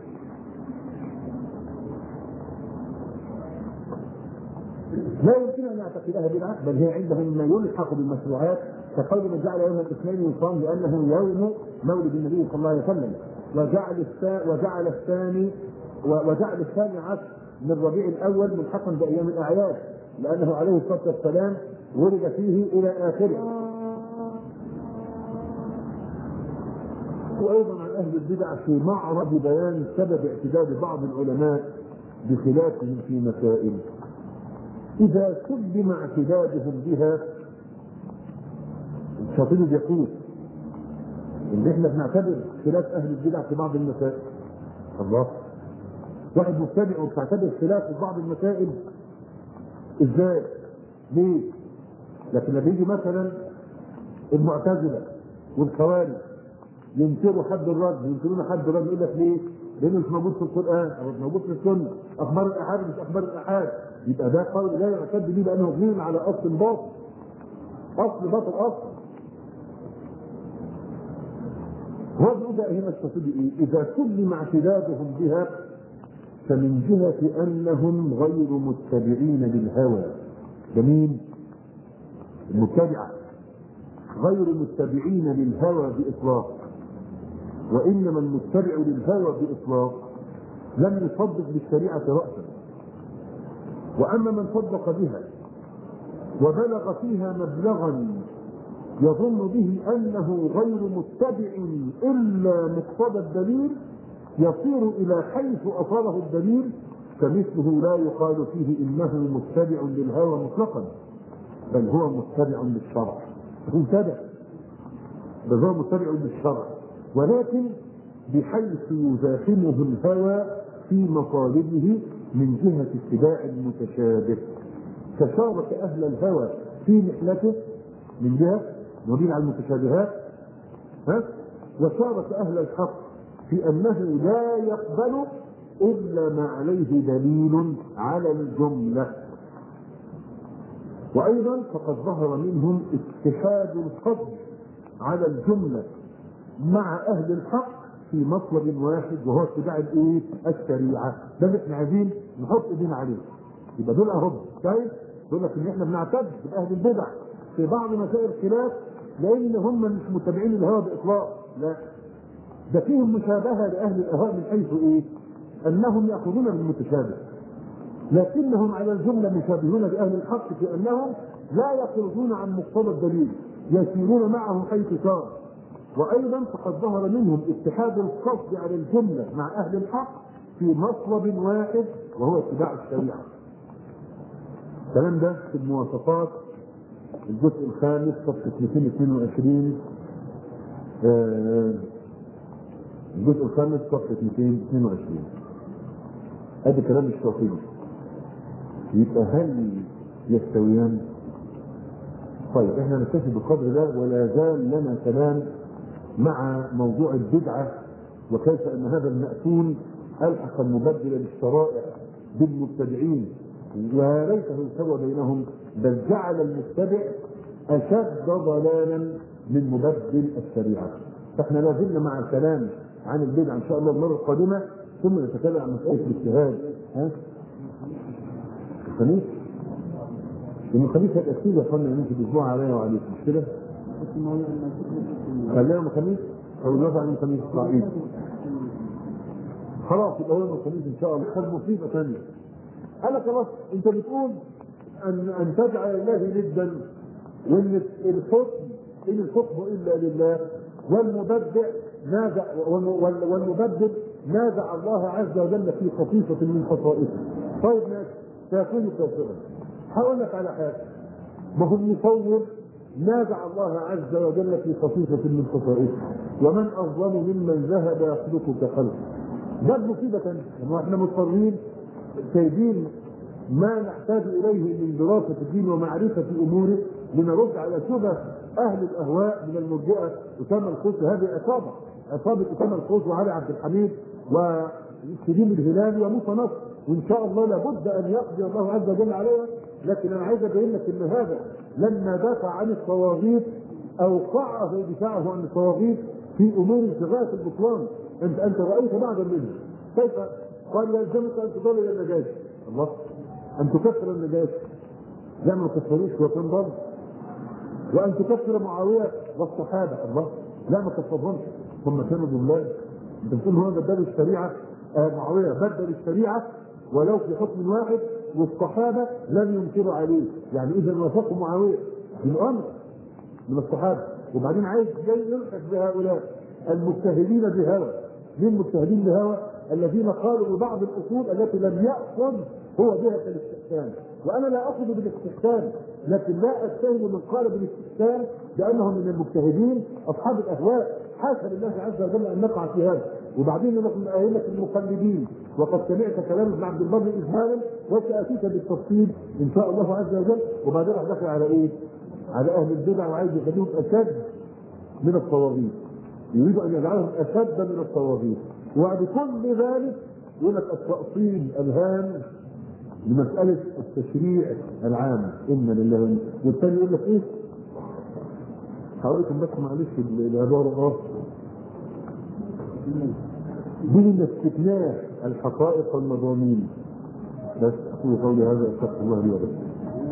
لا يمكن ان يعتقدها بدعه، بل هي عندهم ما يلحق بالمشروعات، كقول من جعل يوم الاثنين يصام لانه يوم مولد النبي صلى الله عليه وسلم، وجعل الثاني عشر من ربيع الاول ملحقا بايام الاعياد لانه عليه الصلاه والسلام ولد فيه الى اخره. وايضا عن اهل البدع في معرض بيان سبب اعتداد بعض العلماء بخلافهم في مسائل اذا سلم اعتدادهم بها. الشاطبي يقول ان احنا بنعتبر خلاف اهل البدع في بعض المسائل. الله، واحد مبتدع وبتعتبر خلاف في بعض المسائل ازاي؟ ليه؟ لكن لما يجي مثلا المعتزله والخوارج ينكروا حد الرد، ينكرون حد الرد، يقول لك ليه؟ لانه مش موجود في القران او مش موجود في السنه، اخبار الاحاد مش اخبار الاحاد، يبقى ده قول لا يعتد به لانه مبني على اصل باطل، اصل باطل اصلا. هو بيقول هنا الشاطبي ايه؟ اذا سلم اعتدادهم بها فمن جهه انهم غير متبعين للهوى. جميل، المتبعه غير متبعين للهوى باطلاق، وانما المتبع للهوى باطلاق لم يصدق بالشريعه راسا، واما من صدق بها وبلغ فيها مبلغا يظن به انه غير متبع الا مقتضى الدليل يصير الى حيث اصابه الدليل، فمثله لا يقال فيه انه متبع للهوى مطلقا، بل هو متبع للشرع. بل هو متبع للشرع، ولكن بحيث يزاحمه الهوى في مطالبه من جهة اتباع المتشابه، فشارك أهل الهوى في محنته من جهة نبين على المتشابهات، وشارك أهل الحق في أنه لا يقبل إلا ما عليه دليل على الجملة. وأيضا فقد ظهر منهم اتحاد الفضل على الجملة مع أهل الحق في مطلب واحد، وهو اتباع الشريعة. ده اللي احنا عايزين نحط ايدينا عليه. يبقى دول اهم. طيب يقول لك ان احنا بنعتد باهل البدع في بعض مسائل الخلاف لان هم مش متبعين الهوى باطلاق، لا، ده فيهم مشابهه لاهل الاهواء من حيث انهم ياخذون بالمتشابه، لكنهم على الجمله مشابهون لاهل الحق في انهم لا يخرجون عن مقتضى الدليل، يسيرون معه حيث سار. وايضا فقد ظهر منهم اتحاد القصد على الجمله مع اهل الحق في مطلب واحد وهو اتباع الشريعه. الكلام ده في المواصفات الجزء الخامس صفحه 222. الجزء الخامس صفحه 222. ادي كلام الشاطبي. يبقى هل يستويان؟ طيب احنا نكتفي بالقدر ده، ولا زال لنا كلام مع موضوع البدعة وكيف أن هذا المأتون ألحق المبدل للشرائع بالمبتدعين وليته سوى بينهم، بل جعل المتبع أشد ضلالا من مبدل الشريعة. فاحنا لازلنا مع الكلام عن البدعة إن شاء الله المرة القادمة، ثم نتكلم عن مسألة الاجتهاد. الخميس؟ يوم الخميس هتأكيد يا اخوانا يمكن الأسبوع عليا وعليكم، مش كده؟ خلينا يوم الخميس أو نرجع يوم الخميس صعيد. خلاص يبقى يوم الخميس إن شاء الله. خد مصيبة ثانية. أنا خلاص أنت بتقول أن تجعل الله ندا، وإن الحكم إن الحكم إلا لله، والمبدع نازع الله عز وجل في خصيصة من خصائصه. طيب ماشي، سيكون كافرا. هقول لك على حاجة، ما هو المصور نازع الله عز وجل في خصيصة من خصائصه، ومن أظلم ممن ذهب يخلق كخلقه. ده المصيبة ثانية، احنا مضطرين سايبين ما نحتاج اليه من دراسه الدين ومعرفه اموره لنرد على شبه اهل الاهواء من المرجئه اسامه الخوصي. هذه اصابه اسامه الخوصي وعلي عبد الحميد وسليم الهلالي وموسى نصر، وان شاء الله لابد ان يقضي الله عز وجل عليها. لكن انا عايز ابين لك ان هذا لما دافع عن الطواغيت اوقعه دفاعه عن الطواغيت في امور في غايه البطلان. انت رايت بعضا منه كيف قال يلزمك ان تضل النجاشي، الله، ان تكفر النجاشي، لا ما تكفروش وتنضل، وان تكفر معاويه والصحابه، الله، لا ما تكفرهمش، هم كانوا ضلال. انت بتقول هو بدل الشريعه، معاويه بدل الشريعه ولو في حكم واحد، والصحابه لم ينكروا عليه، يعني اذا وافقوا معاويه بالامر من الصحابه. وبعدين عايز جاي يلحق بهؤلاء المجتهدين بهوى. مين المجتهدين بهوى؟ الذين قالوا ببعض الاصول التي لم ياخذ هو بها كالاستحسان، وانا لا اخذ بالاستحسان، لكن لا اتهم من قال بالاستحسان بانهم من المجتهدين اصحاب الاهواء. حاشا لله عز وجل ان نقع في هذا. وبعدين نحن ائمه المقلدين، وقد سمعت كلام ابن عبد البر اجمالا وساتيك بالتفصيل ان شاء الله عز وجل. وبعدين دخل على ايه؟ على اهل البدع وعايز يخليهم اشد من الطواغيت، يريد ان يجعلهم اشد من الطواغيت. وبكل ذلك يقول لك التأصيل الهام لمسألة التشريع العام، إن لله. والثاني يقول لك إيه؟ هقول لكم بس معلش العبارة دون استثناء الحقائق والمضامين. بس أقول قولي هذا، أستغفر الله لي ولكم.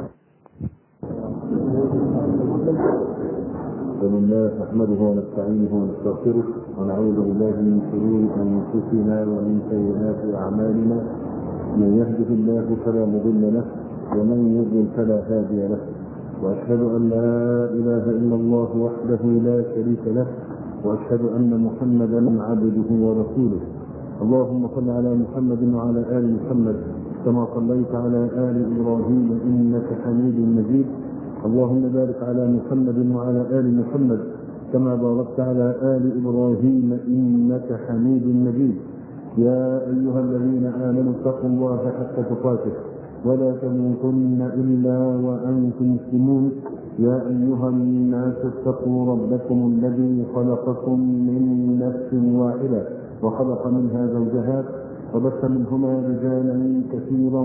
بسم الله نحمده ونستعينه ونستغفره ونعوذ بالله من شرور انفسنا ومن سيئات اعمالنا، من يهده الله فلا مضل له ومن يضلل فلا هادي له، واشهد ان لا اله الا الله وحده لا شريك له، واشهد ان محمدا عبده ورسوله. اللهم صل على محمد وعلى ال محمد كما صليت على ال ابراهيم انك حميد مجيد. اللهم بارك على محمد وعلى آل محمد كما باركت على آل إبراهيم إنك حميد مجيد. يا أيها الذين آمنوا اتقوا الله حق تقاته ولا تموتن إلا وأنتم مسلمون. يا أيها الناس اتقوا ربكم الذي خلقكم من نفس واحدة وخلق منها زوجها وبث منهما رجالا كثيرا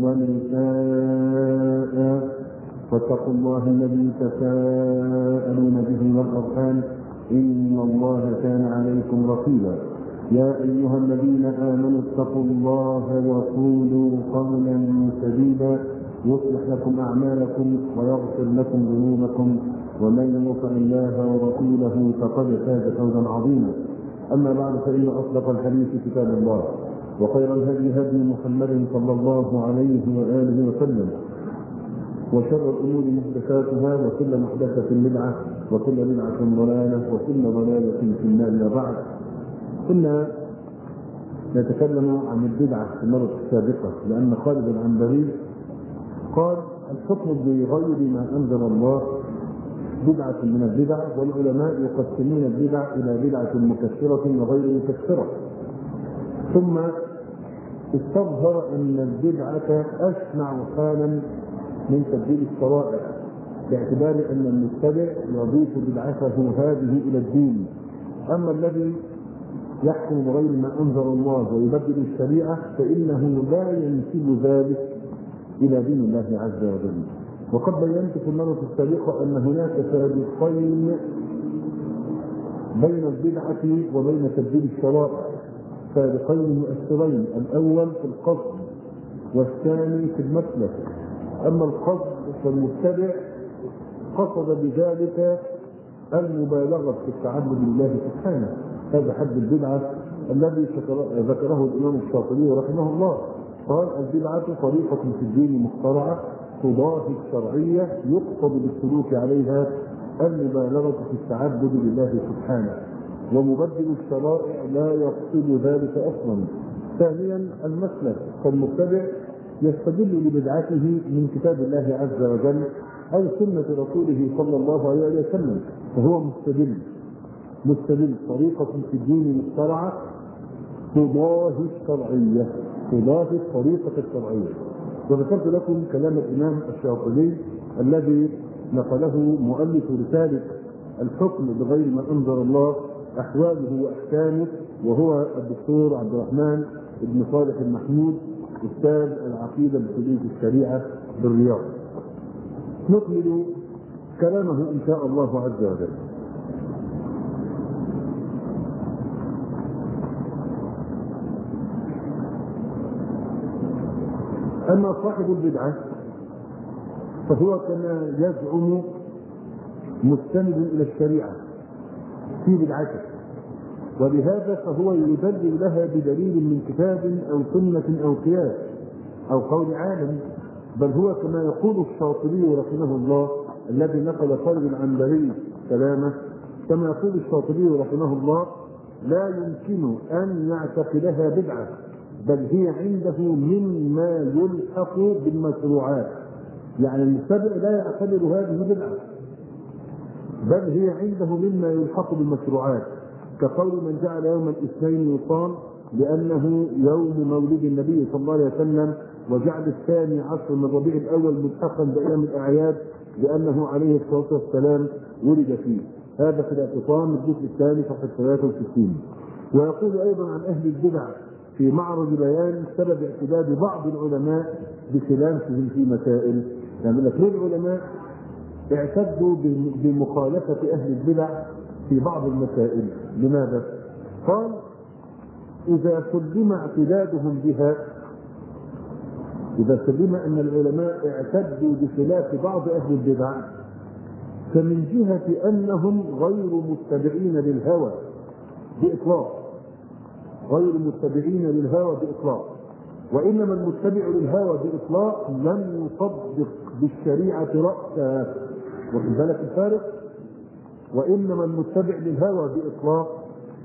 ونساء، واتقوا الله الذي تساءلون به والأرحام إن الله كان عليكم رقيبا. يا أيها الذين آمنوا اتقوا الله وقولوا قولا سديدا يصلح لكم أعمالكم ويغفر لكم ذنوبكم، ومن يطع الله ورسوله فقد فاز فوزا عظيما. أما بعد، فإن أصدق الحديث كتاب الله، وخير الهدي هدي محمد صلى الله عليه وآله وسلم، وشر الأمور محدثاتها، وكل محدثة بدعة، وكل بدعة ضلالة، وكل ضلالة في النار. بعد، كنا نتكلم عن البدعة في المرة السابقة، لأن خالد العنبري قال الحكم بغير ما أنزل الله بدعة من البدع، والعلماء يقسمون البدع إلى بدعة مكفرة وغير مكفرة. ثم استظهر أن البدعة أشنع حالا من تبديل الشرائع، باعتبار أن المتبع يضيف بدعته هذه إلى الدين، أما الذي يحكم بغير ما أنزل الله ويبدل الشريعة فإنه لا ينسب ذلك إلى دين الله عز وجل. وقد بينت في المرة السابقة أن هناك فارقين بين البدعة وبين تبديل الشرائع، فارقين مؤثرين، الأول في القصد والثاني في المسلك. أما القصد فالمتبع قصد بذلك المبالغة في التعبد لله سبحانه، هذا حد البدعة الذي ذكره الإمام الشاطبي رحمه الله، قال البدعة طريقة في الدين مخترعة تضاهي الشرعية يقصد بالسلوك عليها المبالغة في التعبد لله سبحانه، ومبدل الشرائع لا يقصد ذلك أصلا. ثانيا المسلك، فالمتبع يستدل لبدعته من كتاب الله عز وجل أو سنة رسوله صلى الله عليه وسلم، فهو مستدل طريقة في الدين مخترعة تضاهي الشرعية، تضاهي الطريقة الشرعية. وذكرت لكم كلام الإمام الشاطبي الذي نقله مؤلف رسالة الحكم بغير ما أنزل الله أحواله وأحكامه، وهو الدكتور عبد الرحمن بن صالح المحمود أستاذ العقيدة بكلية الشريعة بالرياض. نكمل كلامه إن شاء الله عز وجل. أما صاحب البدعة فهو كما يزعم مستند إلى الشريعة في بدعته، ولهذا فهو يدلل لها بدليل من كتاب أو سنة أو قياس أو قول عالم، بل هو كما يقول الشاطبي رحمه الله الذي نقل خالد العنبري كلامه، كما يقول الشاطبي رحمه الله لا يمكن أن يعتقدها بدعة، بل هي عنده مما يلحق بالمشروعات. يعني المتبع لا يعتبر هذه بدعة، بل هي عنده مما يلحق بالمشروعات، كقول من جعل يوم الاثنين يصام لأنه يوم مولد النبي صلى الله عليه وسلم، وجعل الثاني عشر من ربيع الأول ملحقا بأيام الأعياد لأنه عليه الصلاة والسلام ولد فيه. هذا في الاعتصام الجزء الثاني صفحة 63. ويقول أيضا عن أهل البدع في معرض بيان سبب اعتداد بعض العلماء بخلافهم في مسائل، يعني العلماء اعتدوا بمخالفة أهل البدع في بعض المسائل. لماذا؟ قال إذا سلم اعتدادهم بها، إذا سلم أن العلماء اعتدوا بخلاف بعض أهل البدع فمن جهة أنهم غير متبعين للهوى بإطلاق، غير متبعين للهوى بإطلاق، وإنما المتبع للهوى بإطلاق لم يصدق بالشريعة رأسا. وفي ذلك الفارق، وإنما المتبع للهوى بإطلاق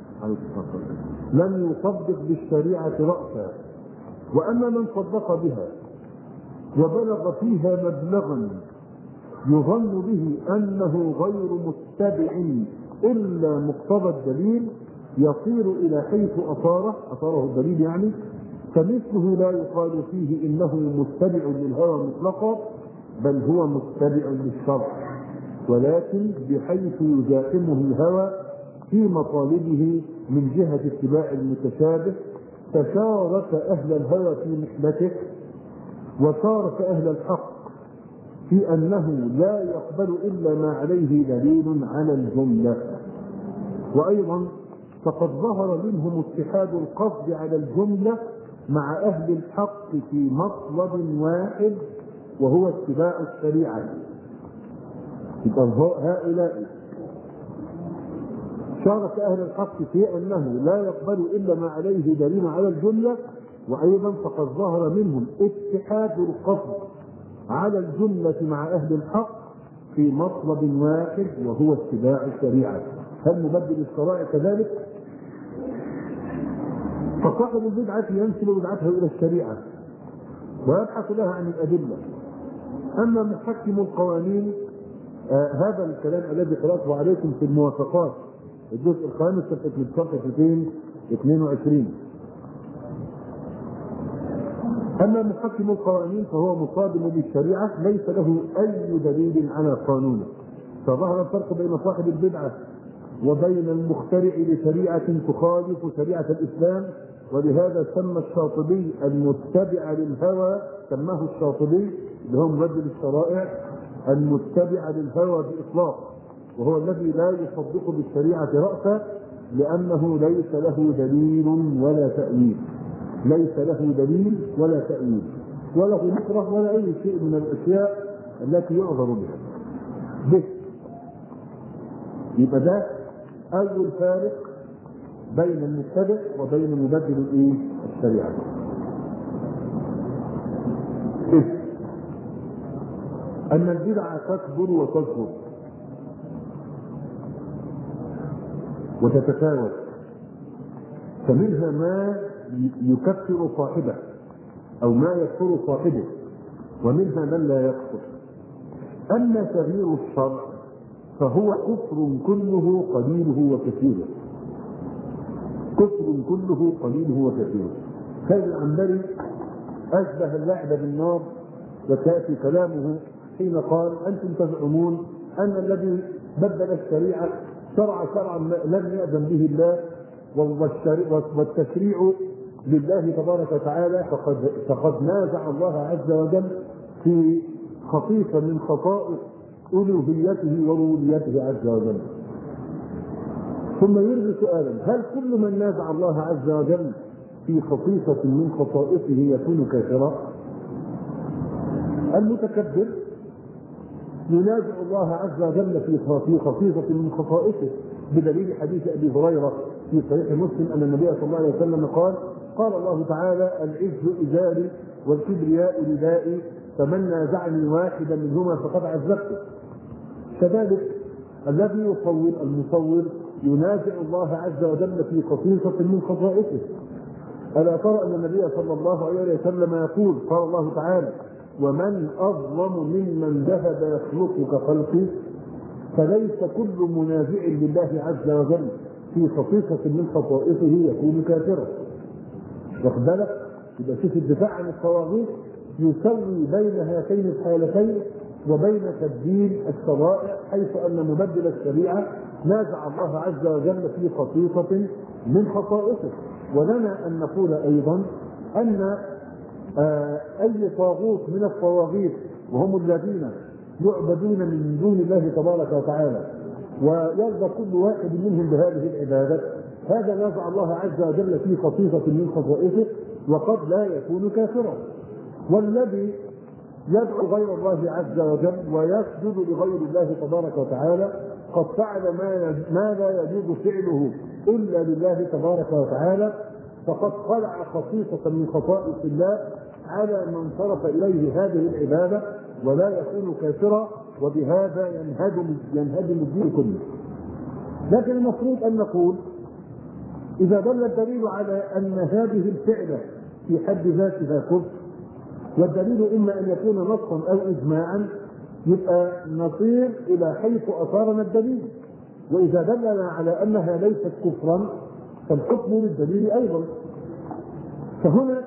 لم يصدق بالشريعة رأسا، وأما من صدق بها وبلغ فيها مبلغا يظن به أنه غير متبع إلا مقتضى الدليل يصير إلى حيث أثاره الدليل، يعني فمثله لا يقال فيه إنه متبع للهوى مطلقا، بل هو متبع للشرع، ولكن بحيث يزاحمه الهوى في مطالبه من جهة اتباع المتشابه، فشارك أهل الهوى في نحلته وشارك أهل الحق في أنه لا يقبل إلا ما عليه دليل على الجملة. وأيضا فقد ظهر منهم اتحاد القصد على الجملة مع أهل الحق في مطلب واحد وهو اتباع الشريعة. هؤلاء شارك أهل الحق في أنه لا يقبل إلا ما عليه دليل على الجملة، وأيضا فقد ظهر منهم اتحاد القصد على الجملة مع أهل الحق في مطلب واحد وهو اتباع الشريعة. هل نبدل الشرائع كذلك؟ فصاحب البدعة ينسب بدعته إلى الشريعة ويبحث لها عن الأدلة. أما محكم القوانين هذا الكلام الذي قرأته عليكم في الموافقات الجزء الخامس من صفحة 222. أما محكم القوانين فهو مصادم للشريعة ليس له أي دليل على قانونه، فظهر الفرق بين صاحب البدعة وبين المخترع لشريعة تخالف شريعة الإسلام. ولهذا سمى الشاطبي المتبع للهوى، سماه الشاطبي اللي هو مبدل الشرائع المتبع للهوى بإطلاق، وهو الذي لا يصدق بالشريعة رأسا، لأنه ليس له دليل ولا تأويل، ليس له دليل ولا تأويل، ولا مكره ولا أي شيء من الأشياء التي يعذر بها. به يبقى ده أول فارق بين المتبع وبين مبدل الشريعة. أن البدعة تكبر وتصغر وتتفاوت، فمنها ما يكفر صاحبه أو ما يكفر صاحبه، ومنها من لا يكفر. أما تغيير الشرع فهو كفر كله قليله وكثيره، كفر كله قليله وكثيره. هذا العنبري أشبه اللعب بالنار، وكافي كلامه حين قال أنتم تزعمون أن الذي بدل الشريعة شرعا لم يأذن به الله، والتشريع لله تبارك وتعالى، فقد نازع الله عز وجل في خصيصة من خصائص ألوهيته وربوبيته عز وجل. ثم يرد سؤالا: هل كل من نازع الله عز وجل في خصيصة من خصائصه يكون كافرا؟ المتكبر ينازع الله عز وجل في خصيصة من خصائصه، بدليل حديث أبي هريرة في صحيح مسلم أن النبي صلى الله عليه وسلم قال الله تعالى: العز إزاري والكبرياء ردائي، فمن نازعني واحدا منهما فقد عذبته. كذلك الذي يصور المصور ينازع الله عز وجل في خصيصة من خصائصه. ألا ترى أن النبي صلى الله عليه وسلم يقول: قال الله تعالى: ومن أظلم ممن ذهب يخلق كخلقه. فليس كل منازع لله عز وجل في خصيصة من خصائصه يكون كافرا. واخد بالك؟ يبقى شوف الدفاع عن الطواغيت يسوي بين هاتين الحالتين وبين تبديل الشرائع، حيث أن مبدل الشريعة نازع الله عز وجل في خصيصة من خصائصه. ولنا أن نقول أيضا أن أي طاغوت من الطواغيت، وهم الذين يعبدون من دون الله تبارك وتعالى ويرضى كل واحد منهم بهذه العبادة، هذا نازع الله عز وجل في خصيصة من خصائصه وقد لا يكون كافرا. والذي يدعو غير الله عز وجل ويسجد لغير الله تبارك وتعالى قد فعل ما لا يجوز فعله إلا لله تبارك وتعالى، فقد خلع خصيصة من خصائص الله على من صرف إليه هذه العبادة، ولا يكون كافرا، وبهذا ينهدم الدين كله. لكن المفروض أن نقول: إذا دل الدليل على أن هذه الفعلة في حد ذاتها كفر، والدليل إما أن يكون نصا أو إجماعا، يبقى نصير إلى حيث أثارنا الدليل. وإذا دلنا على أنها ليست كفرا فالحكم للدليل أيضا. فهنا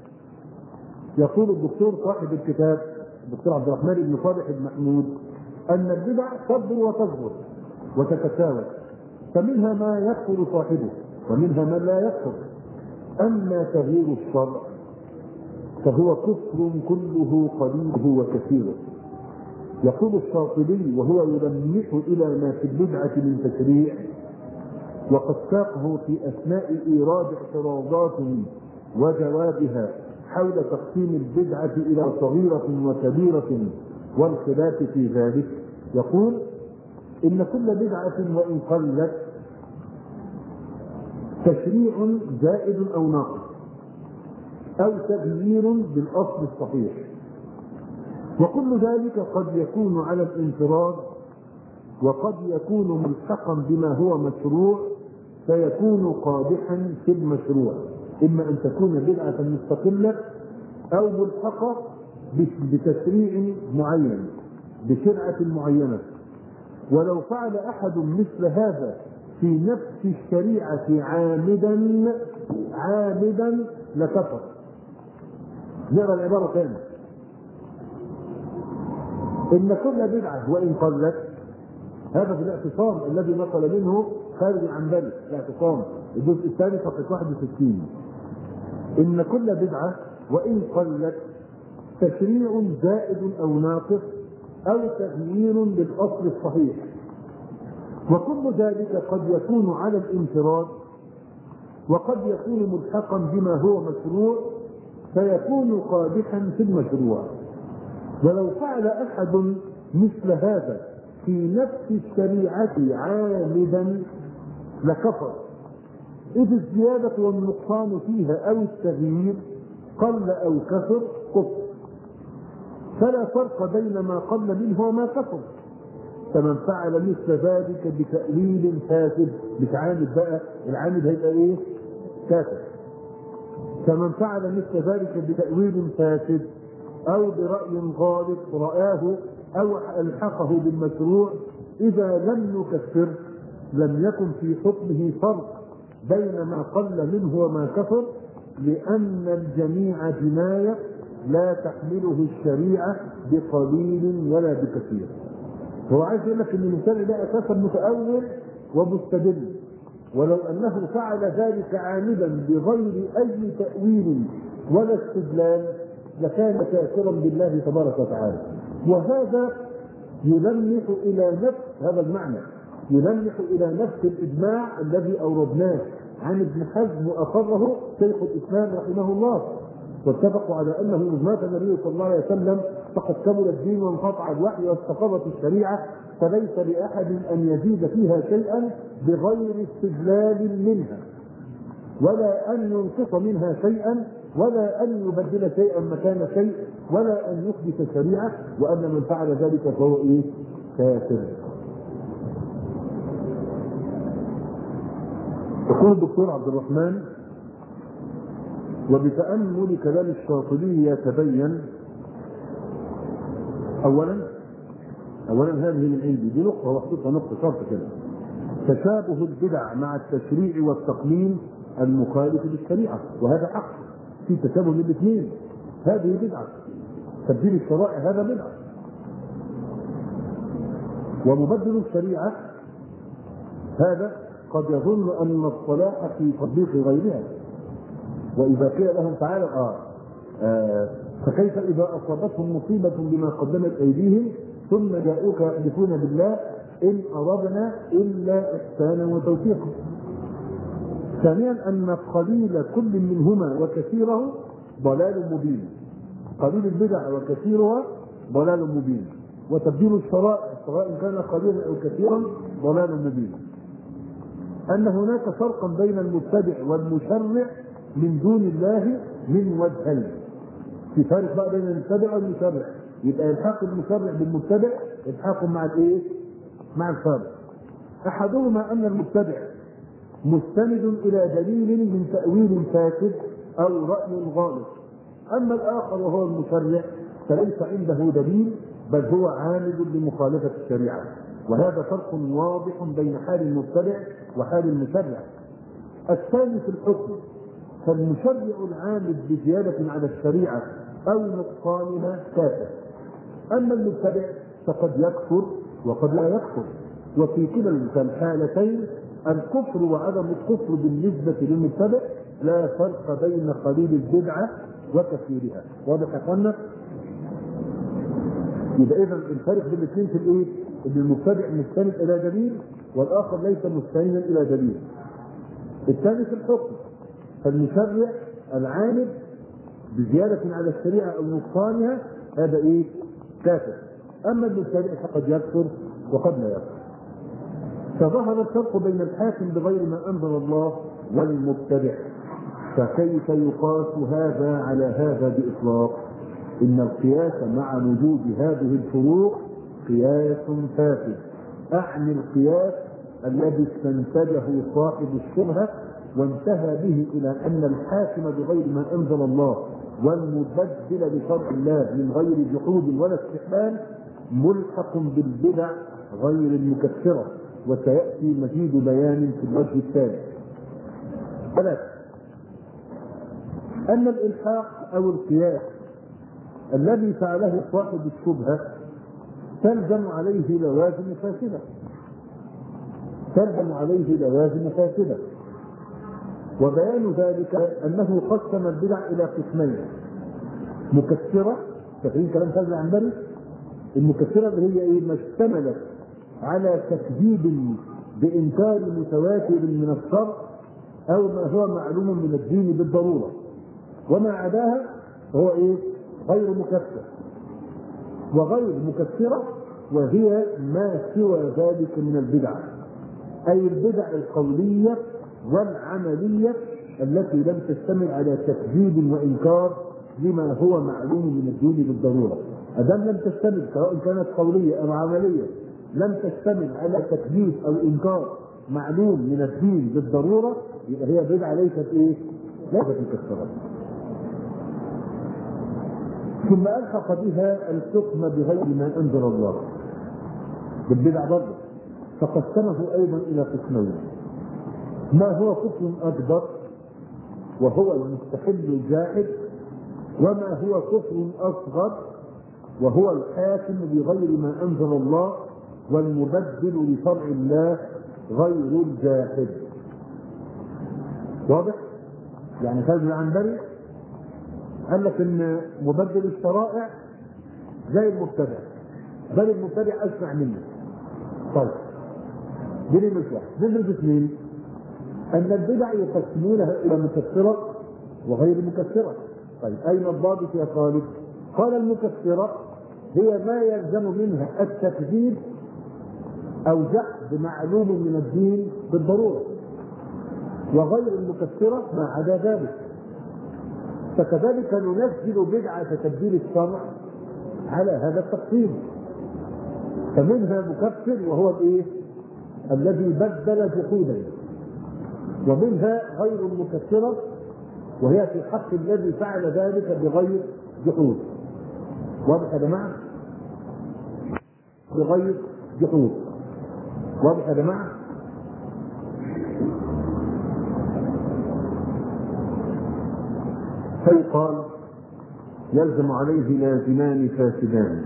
يقول الدكتور صاحب الكتاب الدكتور عبد الرحمن بن صالح المحمود أن البدع تكبر وتصغر وتتساوى، فمنها ما يكفر صاحبه ومنها من لا يكفر. أما تغيير الشرع فهو كفر كله قليله وكثيره. يقول الشاطبي وهو يلمح إلى ما في البدعة من تشريع، وقد ساقه في أثناء إيراد اعتراضات وجوابها حول تقسيم البدعة إلى صغيرة وكبيرة والخلاف في ذلك. يقول: إن كل بدعة وإن قلت تشريع زائد أو ناقص أو تغيير بالأصل الصحيح، وكل ذلك قد يكون على الانفراد وقد يكون ملحقا بما هو مشروع فيكون قادحا في المشروع، إما أن تكون بدعة مستقلة أو ملحقة بتشريع معين بشرعة معينة. ولو فعل أحد مثل هذا في نفس الشريعة عامدا لكفر. نقرأ العبارة ثانية: إن كل بدعة وإن قلت، هذا في الاعتصام الذي نقل منه الخارج عن ذلك الاعتصام الجزء الثاني صفحة 61. إن كل بدعة وإن قلت تشريع زائد أو ناقص أو تغيير للأصل الصحيح، وكل ذلك قد يكون على الانفراد وقد يكون ملحقا بما هو مشروع فيكون قادحا في المشروع. ولو فعل أحد مثل هذا في نفس الشريعة عامدا لكفر، إذ الزيادة والنقصان فيها أو التغيير قل أو كثر كفر، فلا فرق بين ما قل منه وما كثر. فمن فعل مثل ذلك بتأويل فاسد، بتعاند بقى العامد هيبقى ايه؟ كافر. فمن فعل مثل ذلك بتأويل فاسد أو برأي غالط رآه أو ألحقه بالمشروع إذا لم نكفر لم يكن في حكمه فرق بين ما قل منه وما كثر، لأن الجميع جناية لا تحمله الشريعة بقليل ولا بكثير. هو عايز يقول لك ان الانسان ده اساسا متأول ومستدل، ولو انه فعل ذلك عامدا بغير اي تأويل ولا استدلال لكان كافرا بالله تبارك وتعالى. وهذا يلمح الى نفس هذا المعنى، يلمح الى نفس الاجماع الذي اوردناه عن ابن حزم واقره شيخ الاسلام رحمه الله، واتفقوا على انه اذ مات النبي صلى الله عليه وسلم فقد كمل الدين وانقطع الوحي واستقرت الشريعه، فليس لاحد ان يزيد فيها شيئا بغير استدلال منها، ولا ان ينقص منها شيئا، ولا ان يبدل شيئا مكان شيء، ولا ان يحدث شريعه، وان من فعل ذلك فهو ايه؟ كافر. يقول الدكتور عبد الرحمن: وبتأمل كلام الشاطبي يتبين أولا هذه من عندي دي نقطة وحطيتها نقطة شرط كده: تشابه البدع مع التشريع والتقنين المخالف للشريعة، وهذا حق، في تشابه بين الاثنين. هذه بدعة، تبديل الشرائع هذا بدعة، ومبدل الشريعة هذا قد يظن أن الصلاح في تطبيق غيرها. وإذا قيل لهم تعالى فكيف إذا أصابتهم مصيبة بما قدمت أيديهم ثم جاءوك يحلفون بالله إن أردنا إلا إحسانا وتوفيقا. ثانيا أن قليل كل منهما وكثيره ضلال مبين، قليل البدع وكثيرها ضلال مبين، وتبديل الشرائع سواء كان قليلا أو كثيرا ضلال مبين. أن هناك فرقا بين المبتدع والمشرع من دون الله من وجهين. في فرق بقى بين المبتدع والمشرع، يبقى الحاق المشرع بالمبتدع الحاق مع الايه؟ مع الخالق. احدهما ان المبتدع مستند الى دليل من تأويل فاسد او رأي غالط، اما الاخر وهو المشرع فليس عنده دليل بل هو عامد لمخالفة الشريعة. وهذا فرق واضح بين حال المبتدع وحال المشرع. الثاني في الحكم، فالمشرع العامد بزيادة على الشريعة أو نقصانها كافر، أما المبتدع فقد يكفر وقد لا يكفر، وفي كلا الحالتين الكفر وعدم الكفر بالنسبة للمبتدع لا فرق بين قليل البدعة وكثيرها. واضح يا اخوانا؟ يبقى إذا الفرق بين الاثنين في الإيه؟ إن المبتدع مستند إلى دليل والآخر ليس مستندا إلى دليل. الثاني في الحكم، فالمشرع العامد بزيادة على الشريعة أو نقصانها هذا إيه؟ كافر، أما المبتدع فقد يكفر وقد لا يكفر. فظهر الفرق بين الحاكم بغير ما أنزل الله والمبتدع، فكيف يقاس هذا على هذا بإطلاق؟ إن القياس مع وجود هذه الفروق قياس فاسد. أعني القياس الذي استنتجه صاحب الشبهة وانتهى به إلى أن الحاكم بغير ما أنزل الله والمبدل لشرع الله من غير جحود ولا استحلال ملحق بالبدع غير المكفرة، وسيأتي مزيد بيان في الوجه الثاني. ثلاثة: أن الإلحاق أو القياس الذي فعله صاحب الشبهة تلزم عليه لوازم فاسدة. تلزم عليه لوازم فاسدة. وبيان ذلك أنه قسم البدع إلى قسمين: مكثرة، فاكرين كلام خالد العنبري؟ المكثرة اللي هي إيه؟ ما اشتملت على تكذيب بإنكار متواتر من الشرع أو ما هو معلوم من الدين بالضرورة، وما عداها هو إيه؟ غير مكثر. وغير مكثرة وهي ما سوى ذلك من البدع، أي البدع القولية والعملية التي لم تشتمل على تكذيب وإنكار لما هو معلوم من الدين بالضرورة. أدام لم تشتمل سواء كانت قولية أو عملية، لم تشتمل على تكذيب أو إنكار معلوم من الدين بالضرورة، يبقى هي بدعة ليست إيه؟ ليست مكثرة. ثم ألحق بها الحكم بغير ما أنزل الله بالبدع برضه، فقسمه أيضا إلى قسمين: ما هو كفر أكبر وهو المستحل الجاحد، وما هو كفر أصغر وهو الحاكم بغير ما أنزل الله والمبدل لشرع الله غير الجاحد. واضح؟ يعني خالد العنبري قال لك ان مبدل الشرائع زي المبتدع، بل المبتدع اسمع منه. طيب دي مش واحد. ندرس اثنين: ان البدع يقسمونها الى مكثره وغير مكثره. طيب اين الضابط يا خالد؟ قال المكثره هي ما يلزم منها التكذيب او جحد معلوم من الدين بالضروره، وغير المكثره ما عدا ذلك. فكذلك ننزل بدعة تبديل الشرع على هذا التقسيم، فمنها مكفر وهو الايه؟ الذي بدل جحودا، ومنها غير المكفرة وهي في حق الذي فعل ذلك بغير جحود. واضح يا جماعة؟ بغير جحود. واضح يا جماعة؟ فيقال يلزم عليه لازمان فاسدان: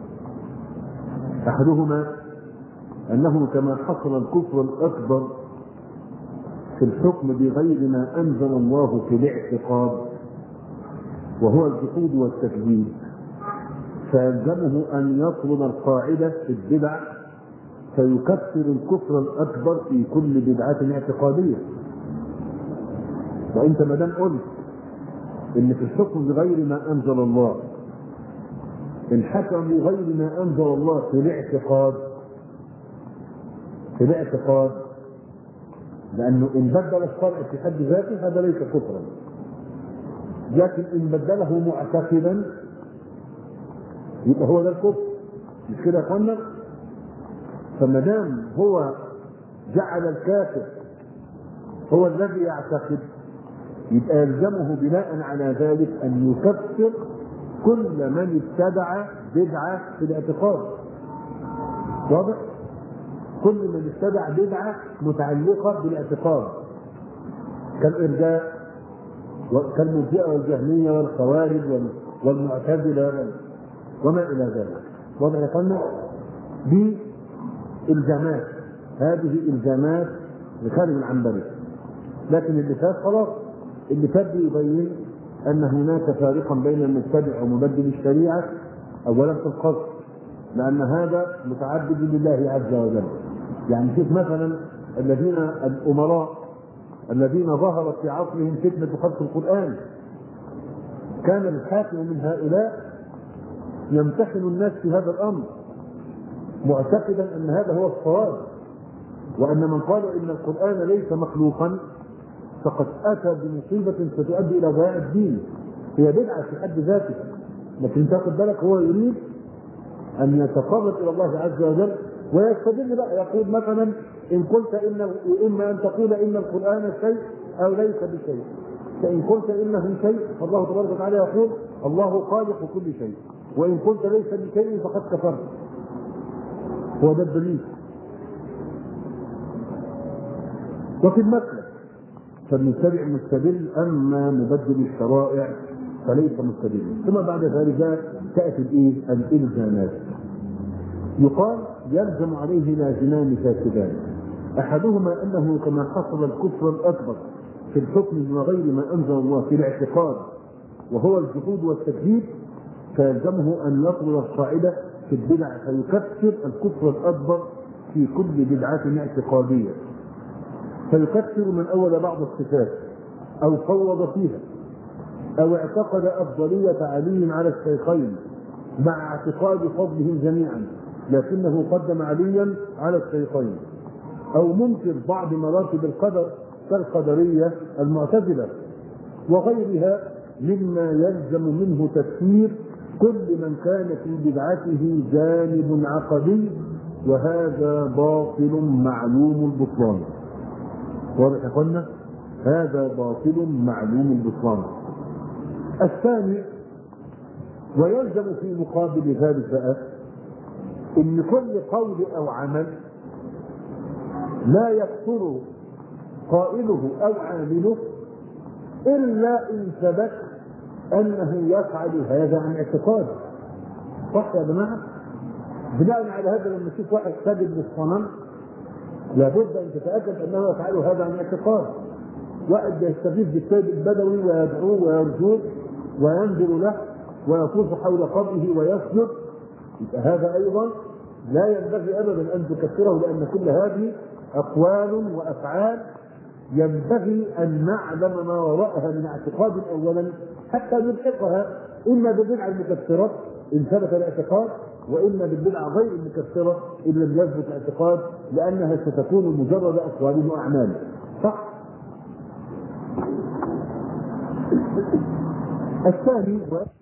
احدهما انه كما حصل الكفر الاكبر في الحكم بغير ما انزل الله في الاعتقاد وهو الجحود والتكذيب، فيلزمه ان يطلب القاعده في البدع فيكفر الكفر الاكبر في كل بدعه اعتقاديه. وانت ما دام قلت ان في الحكم بغير ما انزل الله الحكم بغير ما انزل الله في الاعتقاد لانه ان بدل الشرع في حد ذاته هذا ليس كفرا، لكن ان بدله معتقدا يبقى هو ده الكفر. مش كده يا اخوانا؟ فما دام هو جعل الكافر هو الذي يعتقد، يبقى يلزمه بناء على ذلك ان يكفر كل من ابتدع بدعه في الاعتقاد. واضح؟ كل من ابتدع بدعه متعلقه بالاعتقاد كالارجاء وكالمرجئه والجهميه والخوارج والمعتزله وما الى ذلك. واضح يا اخوانا؟ دي الزامات، هذه الزامات لخالد العنبري. لكن اللي فات خلاص، اللي فات يبين ان هناك فارقا بين المبتدع ومبدل الشريعه اولا في القصد، لان هذا متعبد لله عز وجل. يعني شوف مثلا الذين الامراء الذين ظهرت في عصرهم فتنه خلق القران، كان الحاكم من هؤلاء يمتحن الناس في هذا الامر معتقدا ان هذا هو الصواب، وان من قال ان القران ليس مخلوقا فقد اتى بمصيبه ستؤدي الى ضياع الدين. هي بدعه في حد ذاتها، لكن تاخذ بالك هو يريد ان يتقرب الى الله عز وجل ويستدل بقى، يقول مثلا ان قلت ان اما ان تقول ان القران شيء او ليس بشيء، فان قلت انه شيء فالله تبارك وتعالى يقول الله خالق كل شيء، وان قلت ليس بشيء فقد كفرت. هو ده الدليل. وفي المسلك فالمتبع مستدل، اما مبدل الشرائع فليس مستدلا. ثم بعد ذلك تاتي الالزامات. يقال يلزم عليه لازمان فاسدان: أحدهما أنه كما حصل الكفر الأكبر في الحكم من غير ما أنزل الله في الاعتقاد وهو الجحود والتكذيب، فيلزمه أن يطلب القاعدة في البدع فيكفر الكفر الأكبر في كل بدعة اعتقادية، فيكفر من أول بعض الصفات أو فوض فيها أو اعتقد أفضلية علي على الشيخين مع اعتقاد فضلهم جميعا لكنه قدم عليا على الشيخين، أو منكر بعض مراتب القدر كالقدرية المعتزلة وغيرها مما يلزم منه تكفير كل من كان في بدعته جانب عقدي، وهذا باطل معلوم البطلان. واضح يا اخوانا؟ هذا باطل معلوم البطلان. الثاني، ويلزم في مقابل ذلك بقى ان كل قول او عمل لا يكفر قائله او عامله الا ان ثبت انه يفعل هذا عن اعتقاد. صح يا جماعه؟ بناء على هذا لما تشوف واحد ساجد للصنم لابد ان تتاكد انه يفعل هذا عن اعتقاد. واحد يستغيث بالسيد البدوي ويدعوه ويرجوه وينزل له ويطوف حول قبره ويسجد، هذا ايضا لا ينبغي ابدا ان تكفره، لان كل هذه اقوال وافعال ينبغي ان نعلم ما وراءها من اعتقاد اولا حتى نلحقها اما بالبدعه المكفره ان ثبت الاعتقاد، واما بالبدعه غير المكفره ان لم يثبت الاعتقاد، لانها ستكون مجرد اقوال واعمال. صح؟ الثاني